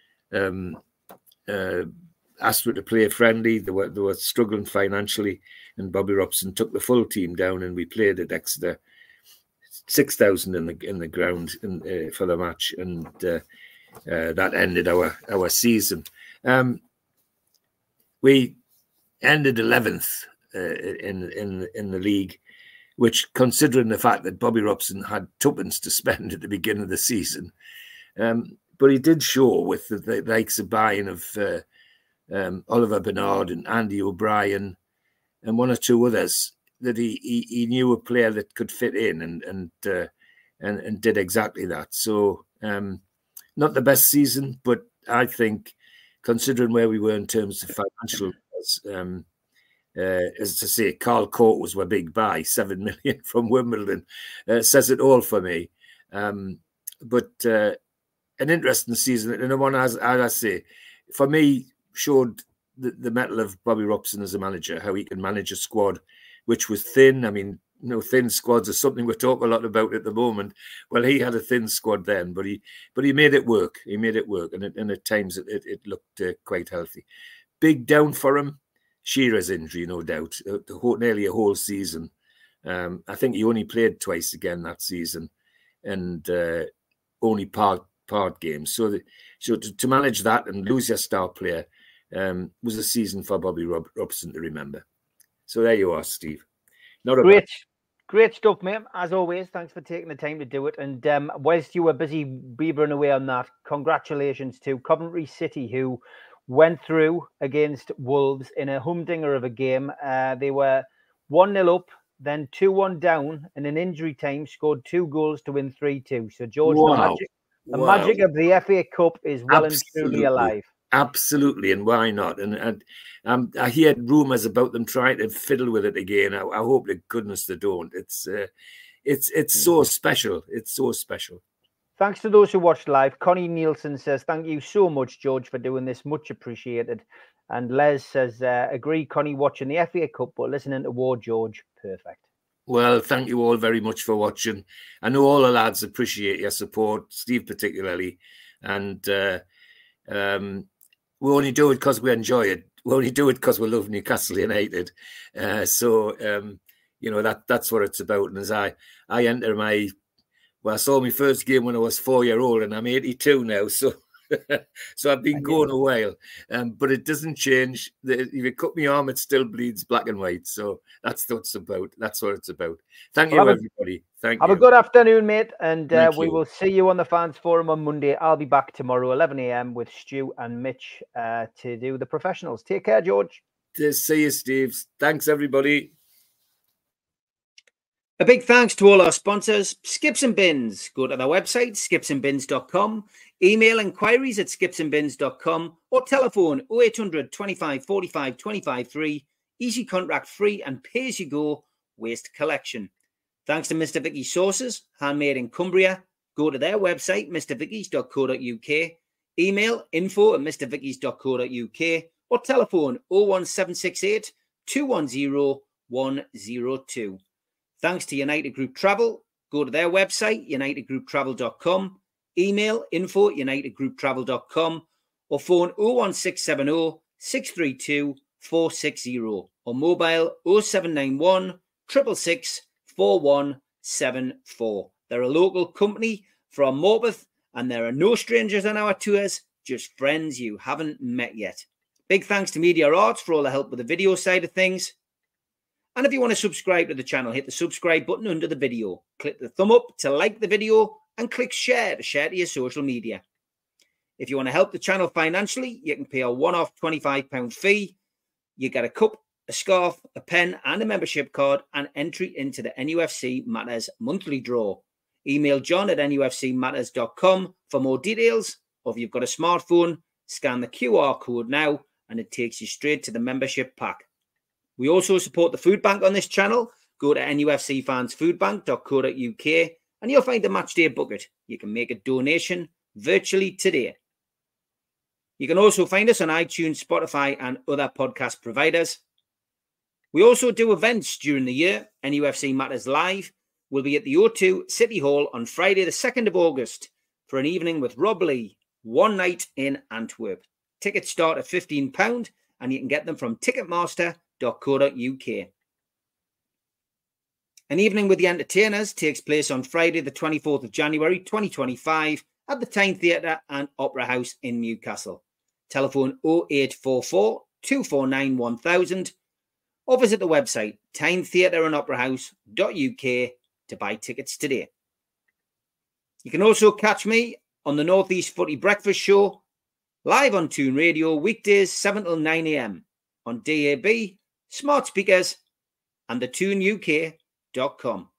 asked for to play a friendly. They were struggling financially, and Bobby Robson took the full team down, and we played at Exeter. 6,000 in the ground for the match, and that ended our season. We ended 11th in the league, which, considering the fact that Bobby Robson had tuppence to spend at the beginning of the season, but he did show with the likes of buying of Oliver Bernard and Andy O'Brien and one or two others that he knew a player that could fit in and did exactly that. So not the best season, but I think considering where we were in terms of financial, as to say, Carl Court was my big buy, 7 million from Wimbledon, says it all for me. But an interesting season, and the one, as I say, for me, showed the mettle of Bobby Robson as a manager, how he can manage a squad which was thin. I mean, thin squads are something we talk a lot about at the moment. Well, he had a thin squad then, but he made it work. He made it work, and at times it looked quite healthy. Big down for him, Shearer's injury, no doubt. Nearly a whole season. I think he only played twice again that season, and only part games. So to manage that and lose your star player was a season for Bobby Robson to remember. So there you are, Steve. Great stuff, mate. As always, thanks for taking the time to do it. And whilst you were busy beavering away on that, congratulations to Coventry City, who went through against Wolves in a humdinger of a game. They were 1-0 up, then 2-1 down, and in injury time scored 2 goals to win 3-2. So, George, the magic of the FA Cup is well and truly alive. Absolutely, and why not? And I heard rumours about them trying to fiddle with it again. I hope to goodness they don't. It's so special. It's so special. Thanks to those who watched live. Connie Nielsen says, thank you so much, George, for doing this. Much appreciated. And Les says, agree, Connie, watching the FA Cup, but listening to War George, perfect. Well, thank you all very much for watching. I know all the lads appreciate your support, Steve particularly. And we only do it because we enjoy it. We only do it because we love Newcastle United. So that's what it's about. And as I enter I saw my first game when I was 4 years old, and I'm 82 now. So So I've been going a while, but it doesn't change. If you cut my arm, it still bleeds black and white. So that's what it's about. That's what it's about. Thank you, everybody. Thank you. Have a good afternoon, mate. And we will see you on the Fans Forum on Monday. I'll be back tomorrow, 11 a.m. with Stu and Mitch to do the professionals. Take care, George. See you, Steve. Thanks, everybody. A big thanks to all our sponsors, Skips and Bins. Go to their website, skipsandbins.com. Email inquiries at skipsandbins.com or telephone 0800 25 45 25 3. Easy contract free and pay as you go waste collection. Thanks to Mr. Vicky's Sauces, handmade in Cumbria. Go to their website, mrvickies.co.uk. Email info@mrvickies.co.uk or telephone 01768 210 102. Thanks to United Group Travel. Go to their website, unitedgrouptravel.com. Email info@unitedgrouptravel.com or phone 01670 632 460 or mobile 0791 666 4174. They're a local company from Morpeth and there are no strangers on our tours, just friends you haven't met yet. Big thanks to Media Arts for all the help with the video side of things. And if you want to subscribe to the channel, hit the subscribe button under the video. Click the thumb up to like the video and click share to share to your social media. If you want to help the channel financially, you can pay a one-off £25 fee. You get a cup, a scarf, a pen and a membership card and entry into the NUFC Matters monthly draw. Email john@nufcmatters.com for more details, or if you've got a smartphone, scan the QR code now and it takes you straight to the membership pack. We also support the food bank on this channel. Go to nufcfansfoodbank.co.uk and you'll find the matchday bucket. You can make a donation virtually today. You can also find us on iTunes, Spotify and other podcast providers. We also do events during the year. NUFC Matters Live will be at the O2 City Hall on Friday the 2nd of August for an evening with Rob Lee, one night in Antwerp. Tickets start at £15 and you can get them from ticketmaster.co.uk. An evening with the entertainers takes place on Friday the 24th of January 2025 at the Tyne Theatre and Opera House in Newcastle. Telephone 0844 249 1000 or visit the website tynetheatreandoperahouse.uk to buy tickets today. You can also catch me on the North East Footy Breakfast Show live on Toon Radio weekdays 7 till 9 a.m. on DAB, smart speakers and the ToonUK.com.